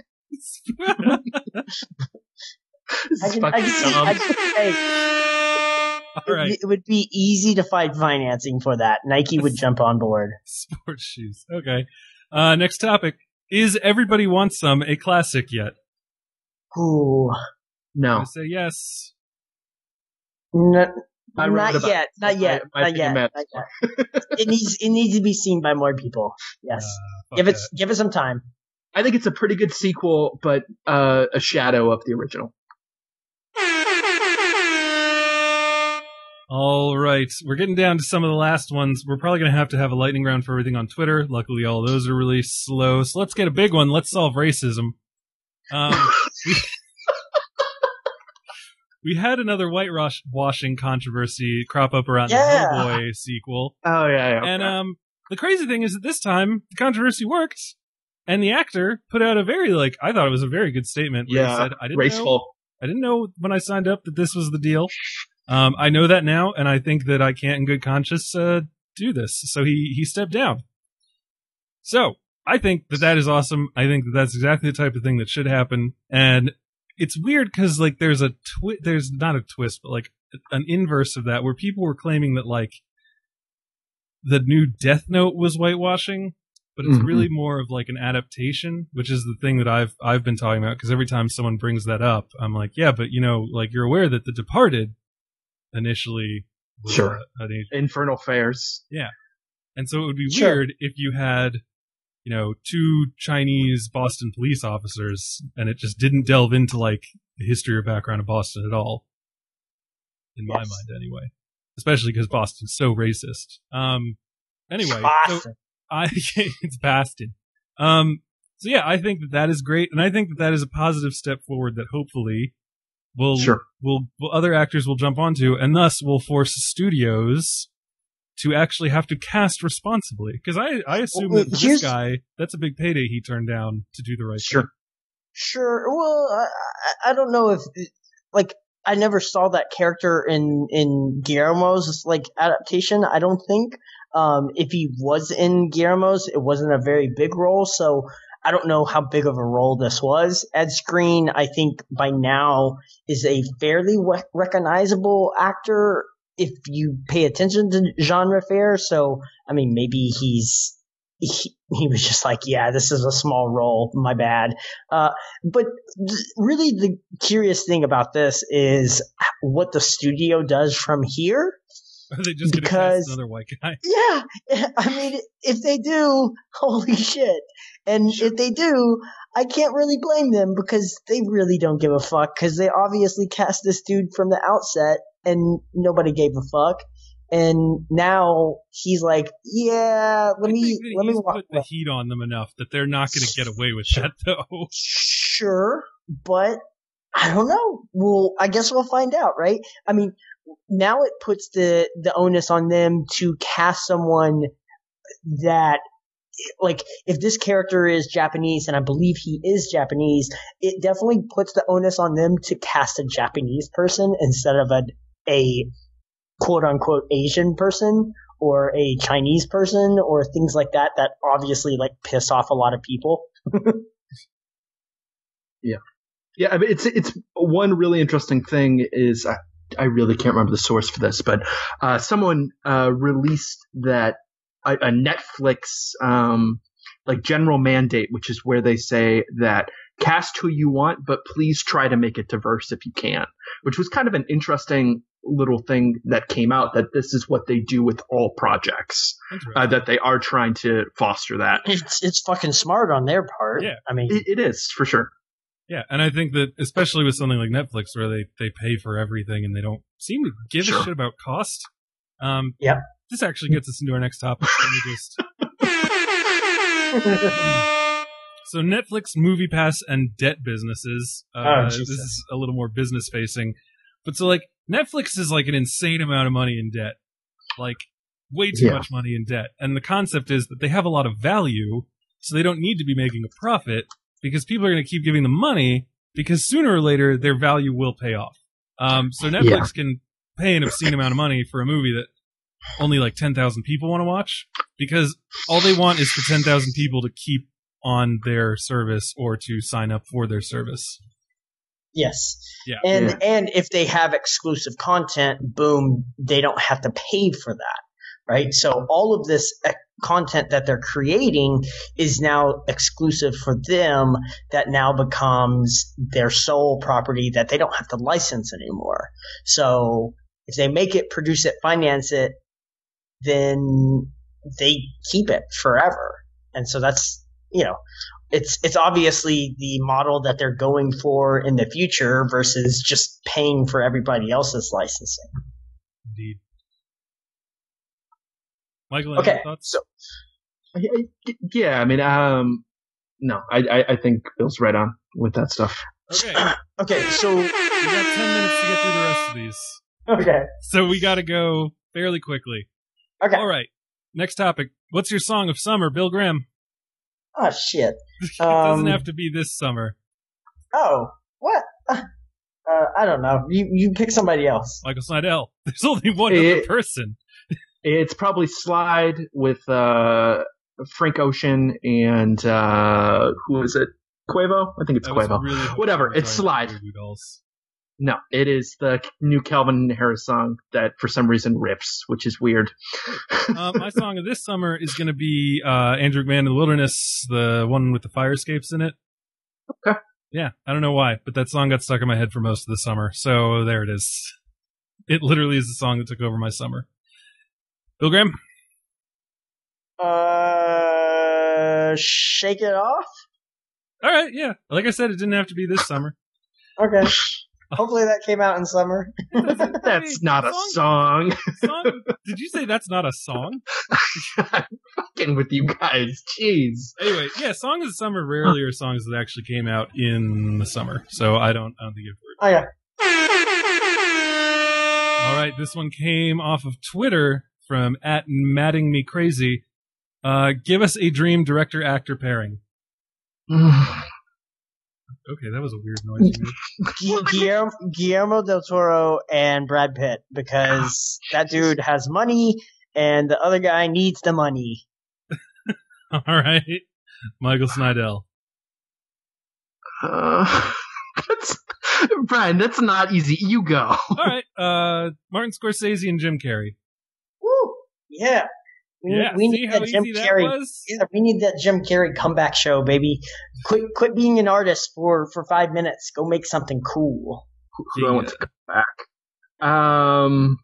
This I is can, I fucking can see. dumb. I can, hey, All right. it, it would be easy to find financing for that. Nike would jump on board. Sports shoes. Okay. Uh, next topic. Is Everybody Wants Some a classic yet? Ooh, I'm No. gonna say yes. not, I read not about- yet, not my- yet, my not opinion yet, matters. not yet. It needs it needs to be seen by more people. Yes, Uh, fuck give it that. give it some time. I think it's a pretty good sequel, but uh, a shadow of the original. All right. We're getting down to some of the last ones. We're probably going to have to have a lightning round for everything on Twitter. Luckily, all of those are really slow. So let's get a big one. Let's solve racism. Um, we, we had another whitewashing controversy crop up around Yeah. the Hellboy sequel. Oh yeah, yeah. And um, the crazy thing is that this time the controversy worked, and the actor put out a very like I thought it was a very good statement. Where he yeah, said, I didn't know, raceful. I didn't know when I signed up that this was the deal. Um, I know that now, and I think that I can't, in good conscience, uh, do this. So he he stepped down. So I think that that is awesome. I think that that's exactly the type of thing that should happen. And it's weird because like there's a twi- there's not a twist, but like an inverse of that, where people were claiming that like the new Death Note was whitewashing, but it's Mhm. really more of like an adaptation, which is the thing that I've I've been talking about. Because every time someone brings that up, I'm like, yeah, but you know, like you're aware that The Departed initially was Sure. a- an Asian. Infernal Fairs. And so it would be Sure. weird if you had, you know, two Chinese Boston police officers and it just didn't delve into like the history or background of Boston at all. In my Yes. mind, anyway. Especially because Boston's so racist. Um, anyway, so Boston. I it's Boston. Um, so yeah, I think that that is great, and I think that that is a positive step forward that hopefully will Sure. will, will other actors will jump onto, and thus will force studios to actually have to cast responsibly. Because I I assume Well, that this here's- guy, that's a big payday he turned down to do the right Sure. thing. Sure. Well, I, I- I don't know if like I never saw that character in in Guillermo's like adaptation. I don't think. Um, if he was in Guillermo's, it wasn't a very big role, so I don't know how big of a role this was. Ed Skrein, I think by now is a fairly we- recognizable actor if you pay attention to genre fare. So I mean, maybe he's. He, he was just like, yeah, this is a small role. My bad. Uh, but th- really the curious thing about this is what the studio does from here. Are they just going to Because- cast another white guy? Yeah. I mean, if they do, holy shit. And if they do, I can't really blame them because they really don't give a fuck because they obviously cast this dude from the outset and nobody gave a fuck. And now he's like, yeah, let I me, think that let me he's wa- put the heat on them enough that they're not going to get away with Sure. that, though. Sure, but I don't know. Well, I guess we'll find out, right? I mean, now it puts the the onus on them to cast someone that, like, if this character is Japanese, and I believe he is Japanese, it definitely puts the onus on them to cast a Japanese person instead of a a quote unquote Asian person or a Chinese person or things like that that obviously like piss off a lot of people. Yeah, I mean, it's it's one really interesting thing is I, I really can't remember the source for this, but uh, someone uh, released that a, a Netflix um, like general mandate, which is where they say that cast who you want, but please try to make it diverse if you can, which was kind of an interesting little thing that came out that this is what they do with all projects, uh, that they are trying to foster that. It's it's fucking smart on their part. Yeah. I mean, It, it is for sure. Yeah, and I think that especially with something like Netflix where they, they pay for everything and they don't seem to give Sure. a shit about cost. Um, Yep. This actually gets us into our next topic. Let me just... So Netflix, MoviePass, and debt businesses. Uh, Oh, this Jesus. is a little more business facing. But so like Netflix is like an insane amount of money in debt, like way too Yeah. much money in debt. And the concept is that they have a lot of value, so they don't need to be making a profit because people are going to keep giving them money because sooner or later their value will pay off. Um, so Netflix Yeah. can pay an obscene amount of money for a movie that only like ten thousand people want to watch because all they want is for ten thousand people to keep on their service or to sign up for their service. Yes. Yeah. And Yeah. and if they have exclusive content, boom, they don't have to pay for that, right? So all of this e- content that they're creating is now exclusive for them that now becomes their sole property that they don't have to license anymore. So if they make it, produce it, finance it, then they keep it forever. And so that's, you know, it's it's obviously the model that they're going for in the future versus just paying for everybody else's licensing. Indeed. Michael, any Okay, thoughts? so Yeah, I mean, um, no, I, I, I think Bill's right on with that stuff. Okay. okay, so We got ten minutes to get through the rest of these. okay, So we got to go fairly quickly. okay. All right. Next topic. What's your song of summer, Bill Graham? Oh shit. It doesn't Um, have to be this summer. Oh, what? Uh, I don't know. You you pick somebody else. Michael Snydell. There's only one Eh. other person. It's probably Slide with uh, Frank Ocean and uh, who is it? Quavo? I think it's I was Quavo. really hoping Whatever, you were it's talking about Slide. Voodoo Dolls. No, it is the new Calvin Harris song that for some reason rips, which is weird. Uh, my song of this summer is going to be uh, Andrew McMahon in the Wilderness, the one with the fire escapes in it. Okay. Yeah, I don't know why, but that song got stuck in my head for most of the summer. So there it is. It literally is the song that took over my summer. Bill Graham? Uh, shake it off. All right, yeah. Like I said, it didn't have to be this summer. Okay. Hopefully that came out in summer. That's not a song. song. Did you say that's not a song? I'm fucking with you guys. Jeez. Anyway, yeah, songs of the summer rarely are songs that actually came out in the summer, so I don't, I don't think it worked. Oh yeah. All right, this one came off of Twitter from at Matting Me Crazy. Uh, give us a dream director actor pairing. Okay, that was a weird noise you made. Gu- Guillermo, Guillermo del Toro and Brad Pitt, because that dude has money and the other guy needs the money. All right, Michael Snydell. Uh, that's, Brian, that's not easy. You go. All right, uh, Martin Scorsese and Jim Carrey. Woo! Yeah. We, Yeah, we see need how that Jim easy that Carrey. was? Yeah, we need that Jim Carrey comeback show, baby. Quit, quit being an artist for, for five minutes. Go make something cool. Who do I want to come back? Um,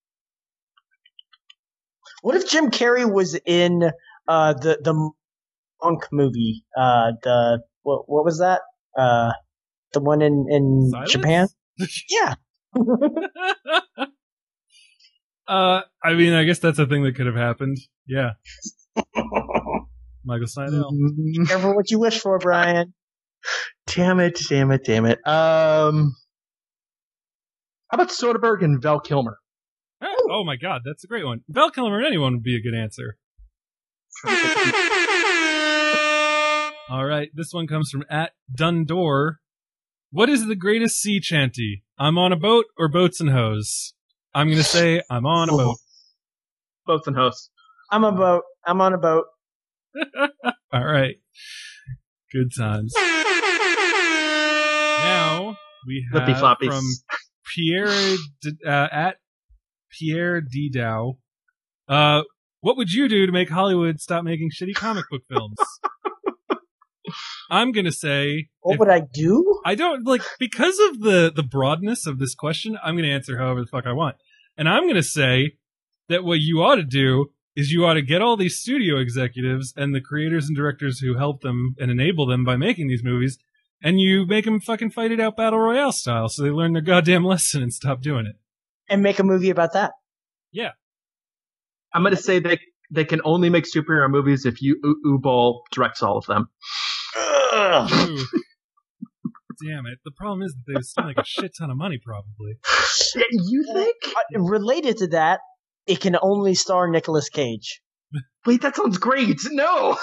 What if Jim Carrey was in uh, the the Monk movie? Uh, the what what was that? Uh, the one in in Silence? Japan? Yeah. uh, I mean, I guess that's a thing that could have happened. Yeah, Michael Snydell. Careful what you wish for, Brian. Damn it! Damn it! Damn it! Um, how about Soderbergh and Val Kilmer? Oh, oh my God, that's a great one. Val Kilmer and anyone would be a good answer. All right, this one comes from at Dundor. What is the greatest sea chanty? I'm on a boat or boats and hoes? I'm gonna say I'm on a boat. Boats and hosts. I'm a boat. I'm on a boat. All right, good times. Now we have Flippy floppies. from Pierre D- uh, at Pierre Didow. Uh, what would you do to make Hollywood stop making shitty comic book films? I'm gonna say What if- would I do? I don't like because of the the broadness of this question. I'm gonna answer however the fuck I want, and I'm gonna say that what you ought to do is you ought to get all these studio executives and the creators and directors who help them and enable them by making these movies, and you make them fucking fight it out battle royale style, so they learn their goddamn lesson and stop doing it. And make a movie about that. Yeah. I'm gonna say they they can only make superhero movies if you U- Ubal directs all of them. Ugh. Ooh. damn it. The problem is that they would still make a shit ton of money, probably. Yeah, you think? Uh, related to that, it can only star Nicolas Cage. Wait, that sounds great. No.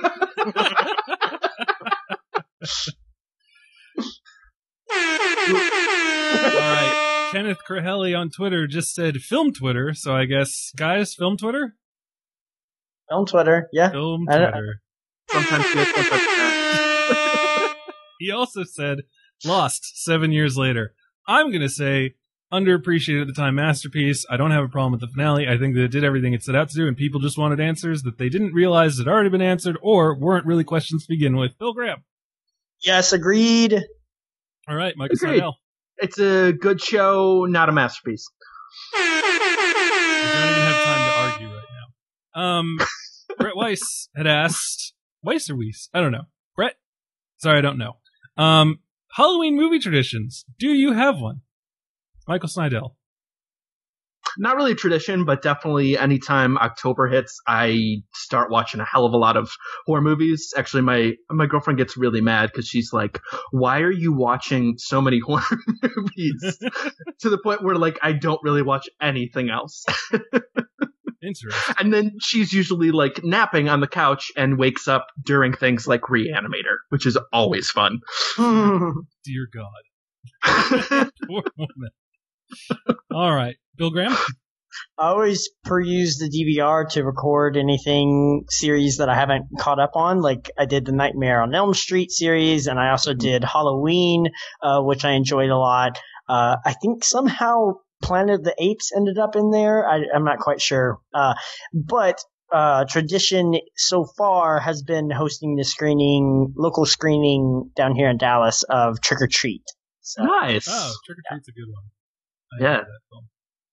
All right. Kenneth Krahelli on Twitter just said film Twitter, so I guess, guys, film Twitter? On Twitter, yeah. Film I don't- Twitter. Sometimes yes, sometimes no. He also said, Lost, seven years later. I'm going to say, underappreciated at the time masterpiece. I don't have a problem with the finale. I think that it did everything it set out to do, and people just wanted answers that they didn't realize had already been answered or weren't really questions to begin with. Bill Graham. Yes, agreed. All right, Michael Agreed. Seidel. It's a good show, not a masterpiece. We don't even have time to argue right now. Um, Brett Weiss had asked, Weiss or Weiss? I don't know. Brett? Sorry, I don't know. Um, Halloween movie traditions. Do you have one? Michael Snydell. Not really a tradition, but definitely anytime October hits, I start watching a hell of a lot of horror movies. Actually, my my girlfriend gets really mad because she's like, "Why are you watching so many horror movies?" To the point where like I don't really watch anything else. Interesting. And then she's usually like napping on the couch and wakes up during things like Reanimator, which is always fun. Dear God. Poor woman. All right. Bill Graham? I always peruse the D V R to record anything series that I haven't caught up on. Like I did the Nightmare on Elm Street series, and I also did Halloween, uh, which I enjoyed a lot. Uh, I think somehow Planet of the Apes ended up in there. I, I'm not quite sure. Uh, but uh, tradition so far has been hosting the screening, local screening down here in Dallas of Trick or Treat. So, Nice. Oh, Trick or Treat's a good one. I Yeah. enjoy that film.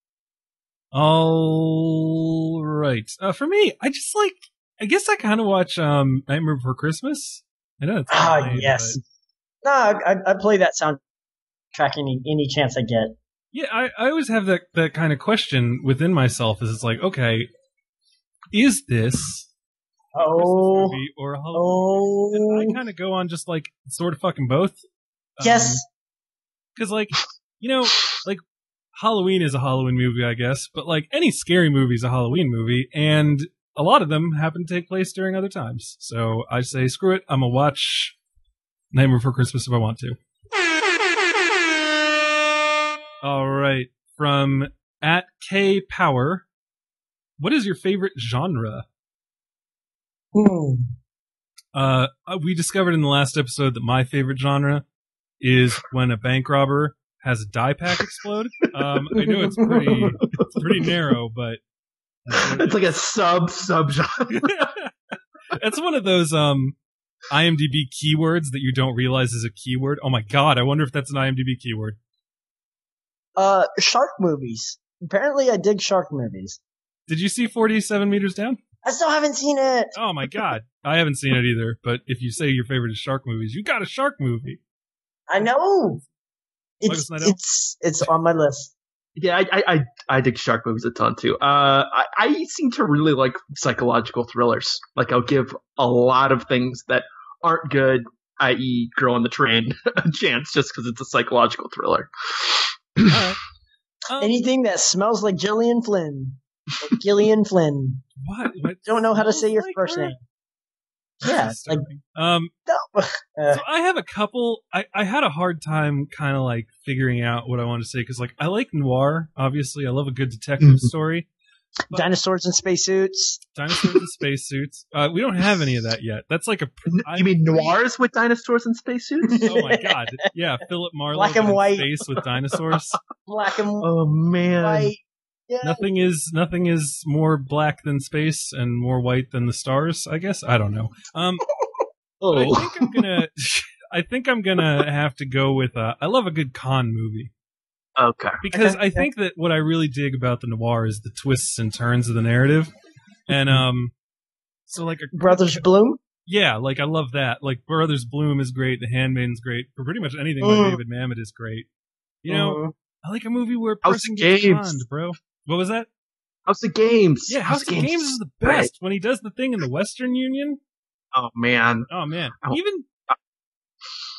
All right. Uh, for me, I just like, I guess I kind of watch um, Nightmare Before Christmas. I know it's Ah, lame, yes. but- No, I, I play that soundtrack any any chance I get. Yeah, I, I always have that, that kind of question within myself. Is it's like, okay, is this a Christmas Oh, movie or a Halloween? oh, And I kind of go on just like sort of fucking both. yes. Because like, you know, like Halloween is a Halloween movie, I guess, but like any scary movie is a Halloween movie, and a lot of them happen to take place during other times. So I say, screw it, I'm gonna watch Nightmare Before Christmas if I want to. All right, from at K Power, what is your favorite genre? Hmm. Uh, we discovered in the last episode that my favorite genre is when a bank robber has a dye pack explode. Um, I know it's pretty, it's pretty narrow, but It's like a sub sub genre. it's one of those um IMDb keywords that you don't realize is a keyword. Oh my god, I wonder if that's an IMDb keyword. Uh, shark movies. Apparently, I dig shark movies. Did you see forty-seven meters down? I still haven't seen it. Oh my god, I haven't seen it either. But if you say your favorite is shark movies, you got a shark movie. I know. It's Michael Snydell? it's it's on my list. Yeah, I, I I I dig shark movies a ton too. Uh, I, I seem to really like psychological thrillers. Like I'll give a lot of things that aren't good, that is, Girl on the Train, a chance just because it's a psychological thriller. All right. Um, Anything that smells like Gillian Flynn. Or Gillian Flynn. what? what Don't know how to say your like first her? name. Yeah, That's like disturbing. um. no. Uh, So I have a couple. I, I had a hard time kind of like figuring out what I want to say because like I like noir. Obviously, I love a good detective Mhm. story. But- dinosaurs in spacesuits. Dinosaurs and spacesuits. Uh, we don't have any of that yet. That's like a. I- You mean noirs with dinosaurs and spacesuits? Oh my god! Yeah, Philip Marlowe Black and in white. space with dinosaurs. Black and Oh man. white. Yeah. Nothing is nothing is more black than space and more white than the stars. I guess I don't know. Um, but I Oh. think I'm gonna. I think I'm gonna have to go with. Uh, I love a good con movie. Okay. Because Okay, I think that what I really dig about the noir is the twists and turns of the narrative, and um, so like a Brothers Bloom. yeah, like I love that. Like Brothers Bloom is great, The Handmaid's great, but pretty much anything by Mm. David Mamet is great. You know, Mhm. I like a movie where a House person of gets Games. conned, bro. What was that? House of Games. Yeah, House of Games is the Right. best when he does the thing in the Western Union. Oh man. Oh man, Oh. even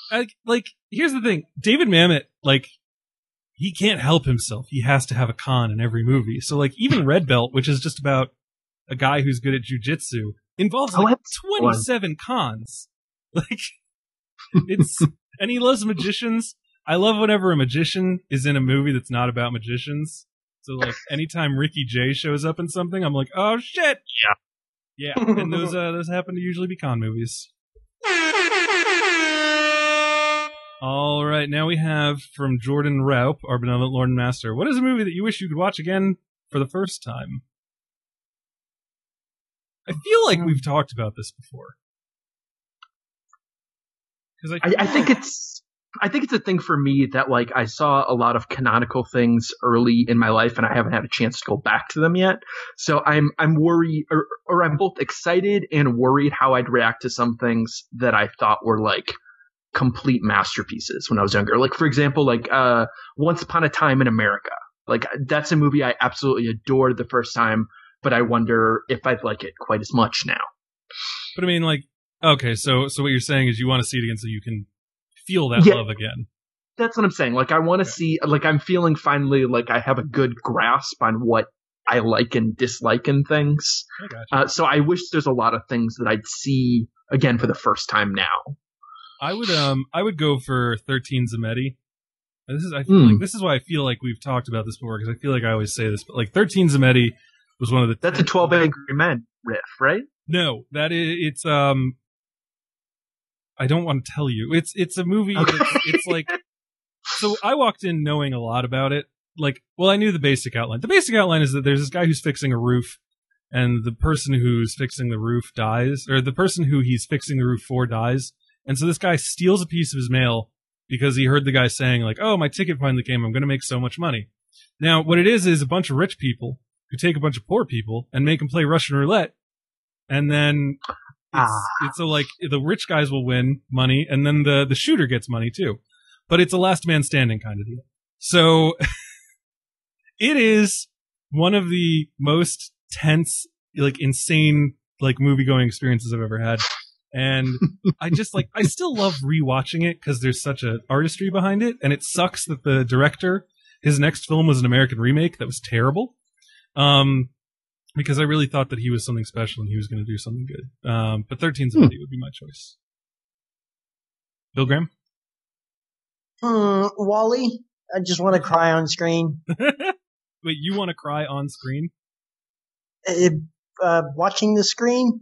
I, like, here's the thing. David Mamet, like, he can't help himself. He has to have a con in every movie. So, like, even Red Belt, which is just about a guy who's good at jujitsu, involves, like, oh, twenty-seven cons. Like, it's... And he loves magicians. I love whenever a magician is in a movie that's not about magicians. So, like, anytime Ricky Jay shows up in something, I'm like, oh, shit! Yeah. Yeah. And those, uh, those happen to usually be con movies. All right, now we have from Jordan Raup, our benevolent Lord and Master. What is a movie that you wish you could watch again for the first time? I feel like we've talked about this before. Because I, I, I think it's, I think it's a thing for me that like I saw a lot of canonical things early in my life, and I haven't had a chance to go back to them yet. So I'm, I'm worried, or, or I'm both excited and worried how I'd react to some things that I thought were like complete masterpieces when I was younger. Like, for example, like uh, Once Upon a Time in America. Like, that's a movie I absolutely adored the first time, but I wonder if I'd like it quite as much now. But I mean, like, okay, so so what you're saying is you want to see it again so you can feel that yeah, love again. That's what I'm saying. Like, I want to okay. see, like, I'm feeling finally like I have a good grasp on what I like and dislike in things. I gotcha. Uh, so I wish there's a lot of things that I'd see again for the first time now. I would um I would go for thirteen Zemetti. This is I feel mm. like this is why I feel like we've talked about this before, because I feel like I always say this, but like thirteen Zemetti was one of the That's ten- a twelve Angry Men riff, right? No, that is it's um I don't want to tell you. It's it's a movie okay. that's it's like so I walked in knowing a lot about it. Like, well, I knew the basic outline. The basic outline is that there's this guy who's fixing a roof, and the person who's fixing the roof dies, or the person who he's fixing the roof for dies. And so this guy steals a piece of his mail because he heard the guy saying, like, oh, my ticket finally came. I'm going to make so much money. Now, what it is is a bunch of rich people who take a bunch of poor people and make them play Russian roulette. And then it's, ah. it's a, like, the rich guys will win money, and then the, the shooter gets money, too. But it's a last man standing kind of deal. So it is one of the most tense, like, insane, like, movie-going experiences I've ever had. And I just like, I still love rewatching it because there's such an artistry behind it. And it sucks that the director, his next film was an American remake that was terrible. Um, because I really thought that he was something special and he was going to do something good. Um, but thirteen Zemetti would be my choice. Bill Graham? Hmm, Wall-E. I just want to cry on screen. Wait, you want to cry on screen? Uh, uh, watching the screen?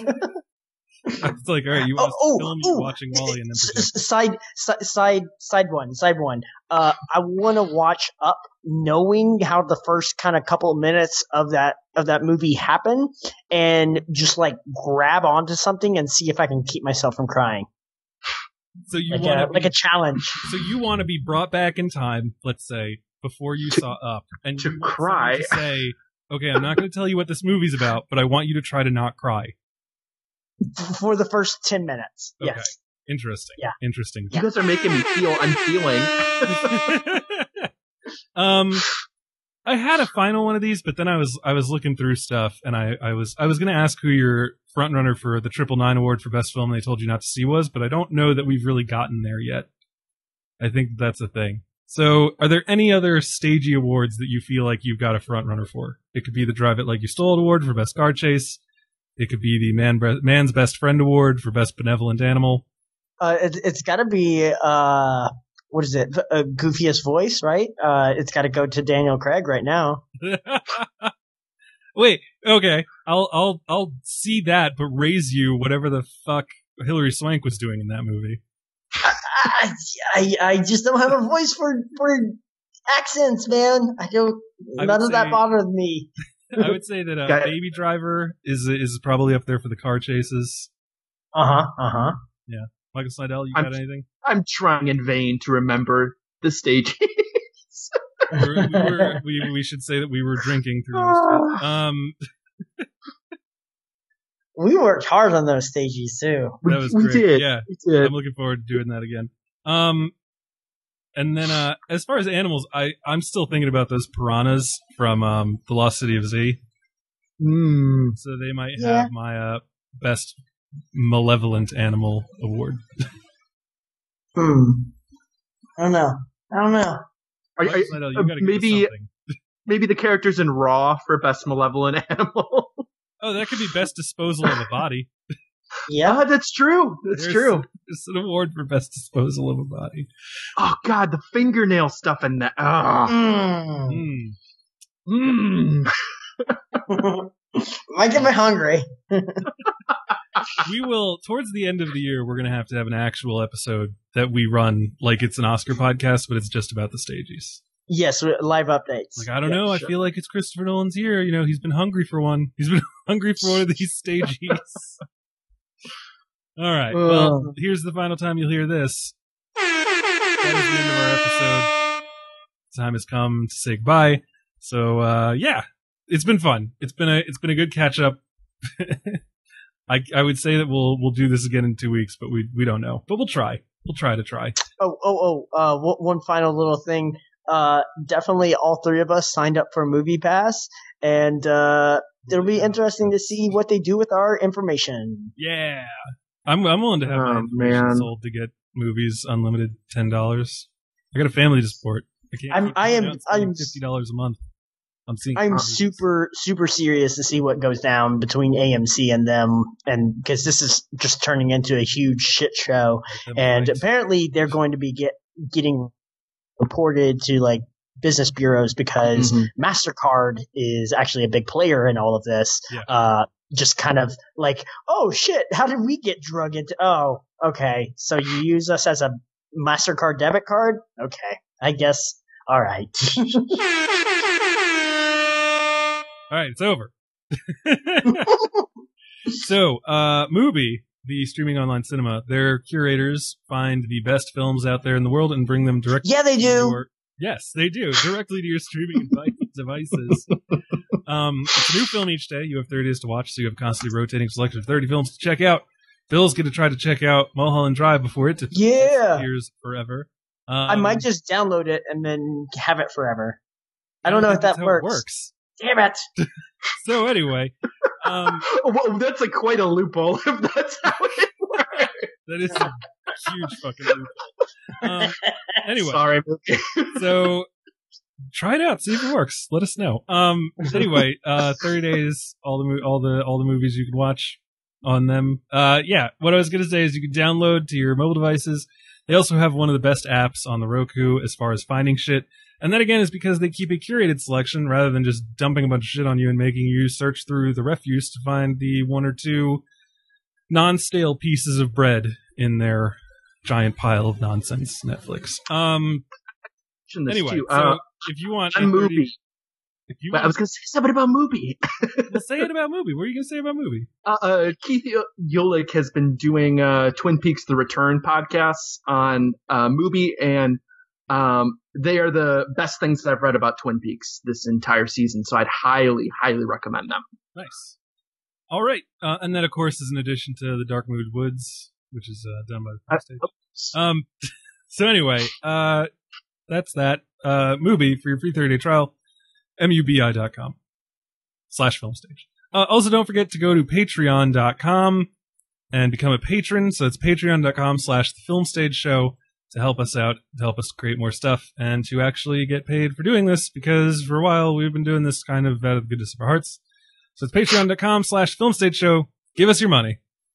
It's like, all right, you want oh, to film oh, watching Wall-E and then side, side, side, side one, side one. Uh, I want to watch Up, knowing how the first kind of couple of minutes of that of that movie happen, and just like grab onto something and see if I can keep myself from crying. So you like want a, like a challenge. So you want to be brought back in time, let's say, before you saw Up, and to you want cry. To say, okay, I'm not going to tell you what this movie's about, but I want you to try to not cry. For the first ten minutes. Okay. Yes. Interesting. Yeah. Interesting. You guys are making me feel I'm feeling. um, I had a final one of these, but then I was I was looking through stuff, and I, I was I was going to ask who your front runner for the Triple Nine Award for Best Film They Told You Not to See was, but I don't know that we've really gotten there yet. I think that's a thing. So, are there any other stagey awards that you feel like you've got a front runner for? It could be the Drive It Like You Stole It Award for Best Car Chase. It could be the Man Bre- Man's Best Friend Award for Best Benevolent Animal. Uh, it, it's got to be, uh, what is it? Uh, goofiest voice, right? Uh, it's got to go to Daniel Craig right now. Wait, okay. I'll, I'll, I'll see that, but raise you whatever the fuck Hilary Swank was doing in that movie. I, I, I just don't have a voice for, for accents, man. I don't, I none of say, that bothered me. I would say that uh, Baby Driver is is probably up there for the car chases. Uh huh. Uh huh. Yeah, Michael Slidell, you I'm, got anything? I'm trying in vain to remember the stages. we're, we, were, we we should say that we were drinking through most of it. Um, we worked hard on those stages too. That was we great. Did. Yeah, we did. I'm looking forward to doing that again. Um. And then, uh, as far as animals, I, I'm still thinking about those piranhas from, um, The Lost City of Z. Mm. So they might yeah. have my, uh, best malevolent animal award. Hmm. I don't know. I don't know. Are, are, Snidell, you uh, gotta give us maybe something. maybe the characters in Raw for best malevolent animal. Oh, that could be best disposal of a body. Yeah. Ah, that's true. That's There's, true. There's an award for best disposal of a body. Oh God, the fingernail stuff in that. Ah. Mm. Mm. Mm. Might get me hungry. We will, towards the end of the year, we're going to have to have an actual episode that we run like it's an Oscar podcast, but it's just about the stages. Yes, live updates. Like, I don't Yeah, know. sure. I feel like it's Christopher Nolan's year. You know, he's been hungry for one. He's been hungry for one of these stages. All right. Well, Uh. here's the final time you'll hear this. That is the end of our episode. Time has come to say goodbye. So, uh, yeah, it's been fun. It's been a, it's been a good catch up. I, I would say that we'll, we'll do this again in two weeks, but we, we don't know, but we'll try. We'll try to try. Oh, oh, oh, uh, w- one final little thing. Uh, definitely all three of us signed up for Movie Pass, and, uh, it'll be interesting to see what they do with our information. Yeah. I'm, I'm willing to have my Oh, information man. sold to get movies unlimited ten dollars. I got a family to support. I can't. I'm- keep I am- going out spending I'm- fifty dollars a month. I'm seeing. I'm movies. super, super serious to see what goes down between A M C and them, and because this is just turning into a huge shit show. Them And right. apparently they're going to be get getting reported to like business bureaus because Mhm. MasterCard is actually a big player in all of this. Yeah. Uh, just kind of like, oh shit, how did we get drug into? Oh, okay, so you use us as a MasterCard debit card? Okay, I guess. All right. All right, it's over. So, uh, Mubi, the streaming online cinema, their curators find the best films out there in the world and bring them directly. Yeah, they to do. your- yes, they do directly to your streaming device- devices. Um, it's a new film each day. You have thirty days to watch, so you have constantly rotating selection of thirty films to check out. Bill's going to try to check out Mulholland Drive before it Yeah. disappears forever. Um, I might just download it and then have it forever. I don't know if that's that how works. It works. Damn it. So anyway, um, Whoa, that's like quite a loophole if that's how it works. that is a huge fucking loophole. Um, anyway, Sorry. so try it out, see if it works. Let us know. Um, anyway, uh, thirty days, all the mo- all the all the movies you can watch on them. Uh, yeah, what I was gonna say is you can download to your mobile devices. They also have one of the best apps on the Roku as far as finding shit. And that again is because they keep a curated selection rather than just dumping a bunch of shit on you and making you search through the refuse to find the one or two non-stale pieces of bread in their giant pile of nonsense Netflix. Um, Mention this anyway, too. so Uh, if you want a a movie. thirty if you I want, was gonna say something about movie. well, say it about movie. What are you gonna say about movie? Uh, uh, Keith Yolik has been doing uh, Twin Peaks: The Return podcasts on uh, Mubi, and um, they are the best things that I've read about Twin Peaks this entire season. So I'd highly, highly recommend them. Nice. All right, uh, and that of course is in addition to the Dark Mood Woods, which is uh, done by the Uh, stage. Um, so anyway, uh, that's that. Uh, Mubi for your free thirty day trial, mubi dot com slash film stage. Uh, also don't forget to go to patreon dot com and become a patron. So it's patreon dot com slash the film stage show to help us out, to help us create more stuff and to actually get paid for doing this because for a while we've been doing this kind of out of the goodness of our hearts. So it's patreon dot com slash film stage show. Give us your money.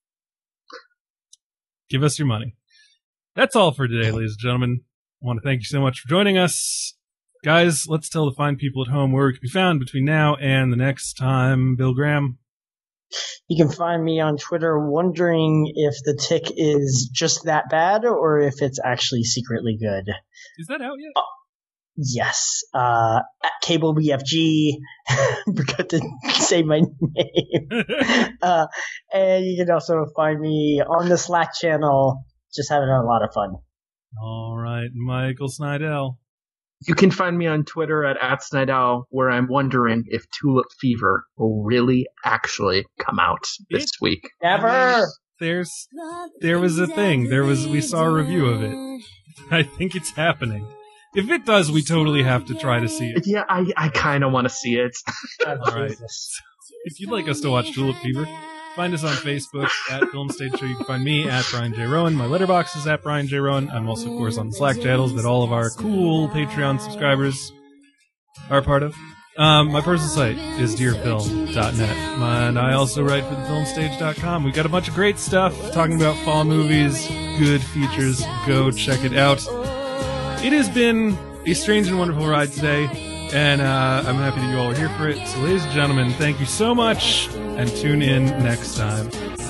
Give us your money. That's all for today, ladies and gentlemen. I want to thank you so much for joining us. Guys, let's tell the fine people at home where we can be found between now and the next time. Bill Graham. You can find me on Twitter wondering if the tick is just that bad or if it's actually secretly good. Is that out yet? Yes. Uh, at Cable B F G. Forgot to say my name. uh, and you can also find me on the Slack channel. Just having a lot of fun. All right, Michael Snydell. You can find me on Twitter at, at Snydell, where I'm wondering if Tulip Fever will really actually come out this It- week. Never. There's, there was a thing. There was, we saw a review of it. I think it's happening. If it does, we totally have to try to see it. Yeah, I, I kind of want to see it. Oh, All right. Jesus. If you'd like us to watch Tulip Fever, Find us on Facebook at Film Stage Show. You can find me at Brian J. Rowan. My letterbox is at Brian J. Rowan. I'm also, of course, on the Slack channels that all of our cool Patreon subscribers are a part of. Um, my personal site is dear film dot net, and I also write for the film stage dot com. We've got a bunch of great stuff talking about fall movies, good features. Go check it out. It has been a strange and wonderful ride today, and uh, I'm happy that you all are here for it. So, ladies and gentlemen, thank you so much, and tune in next time.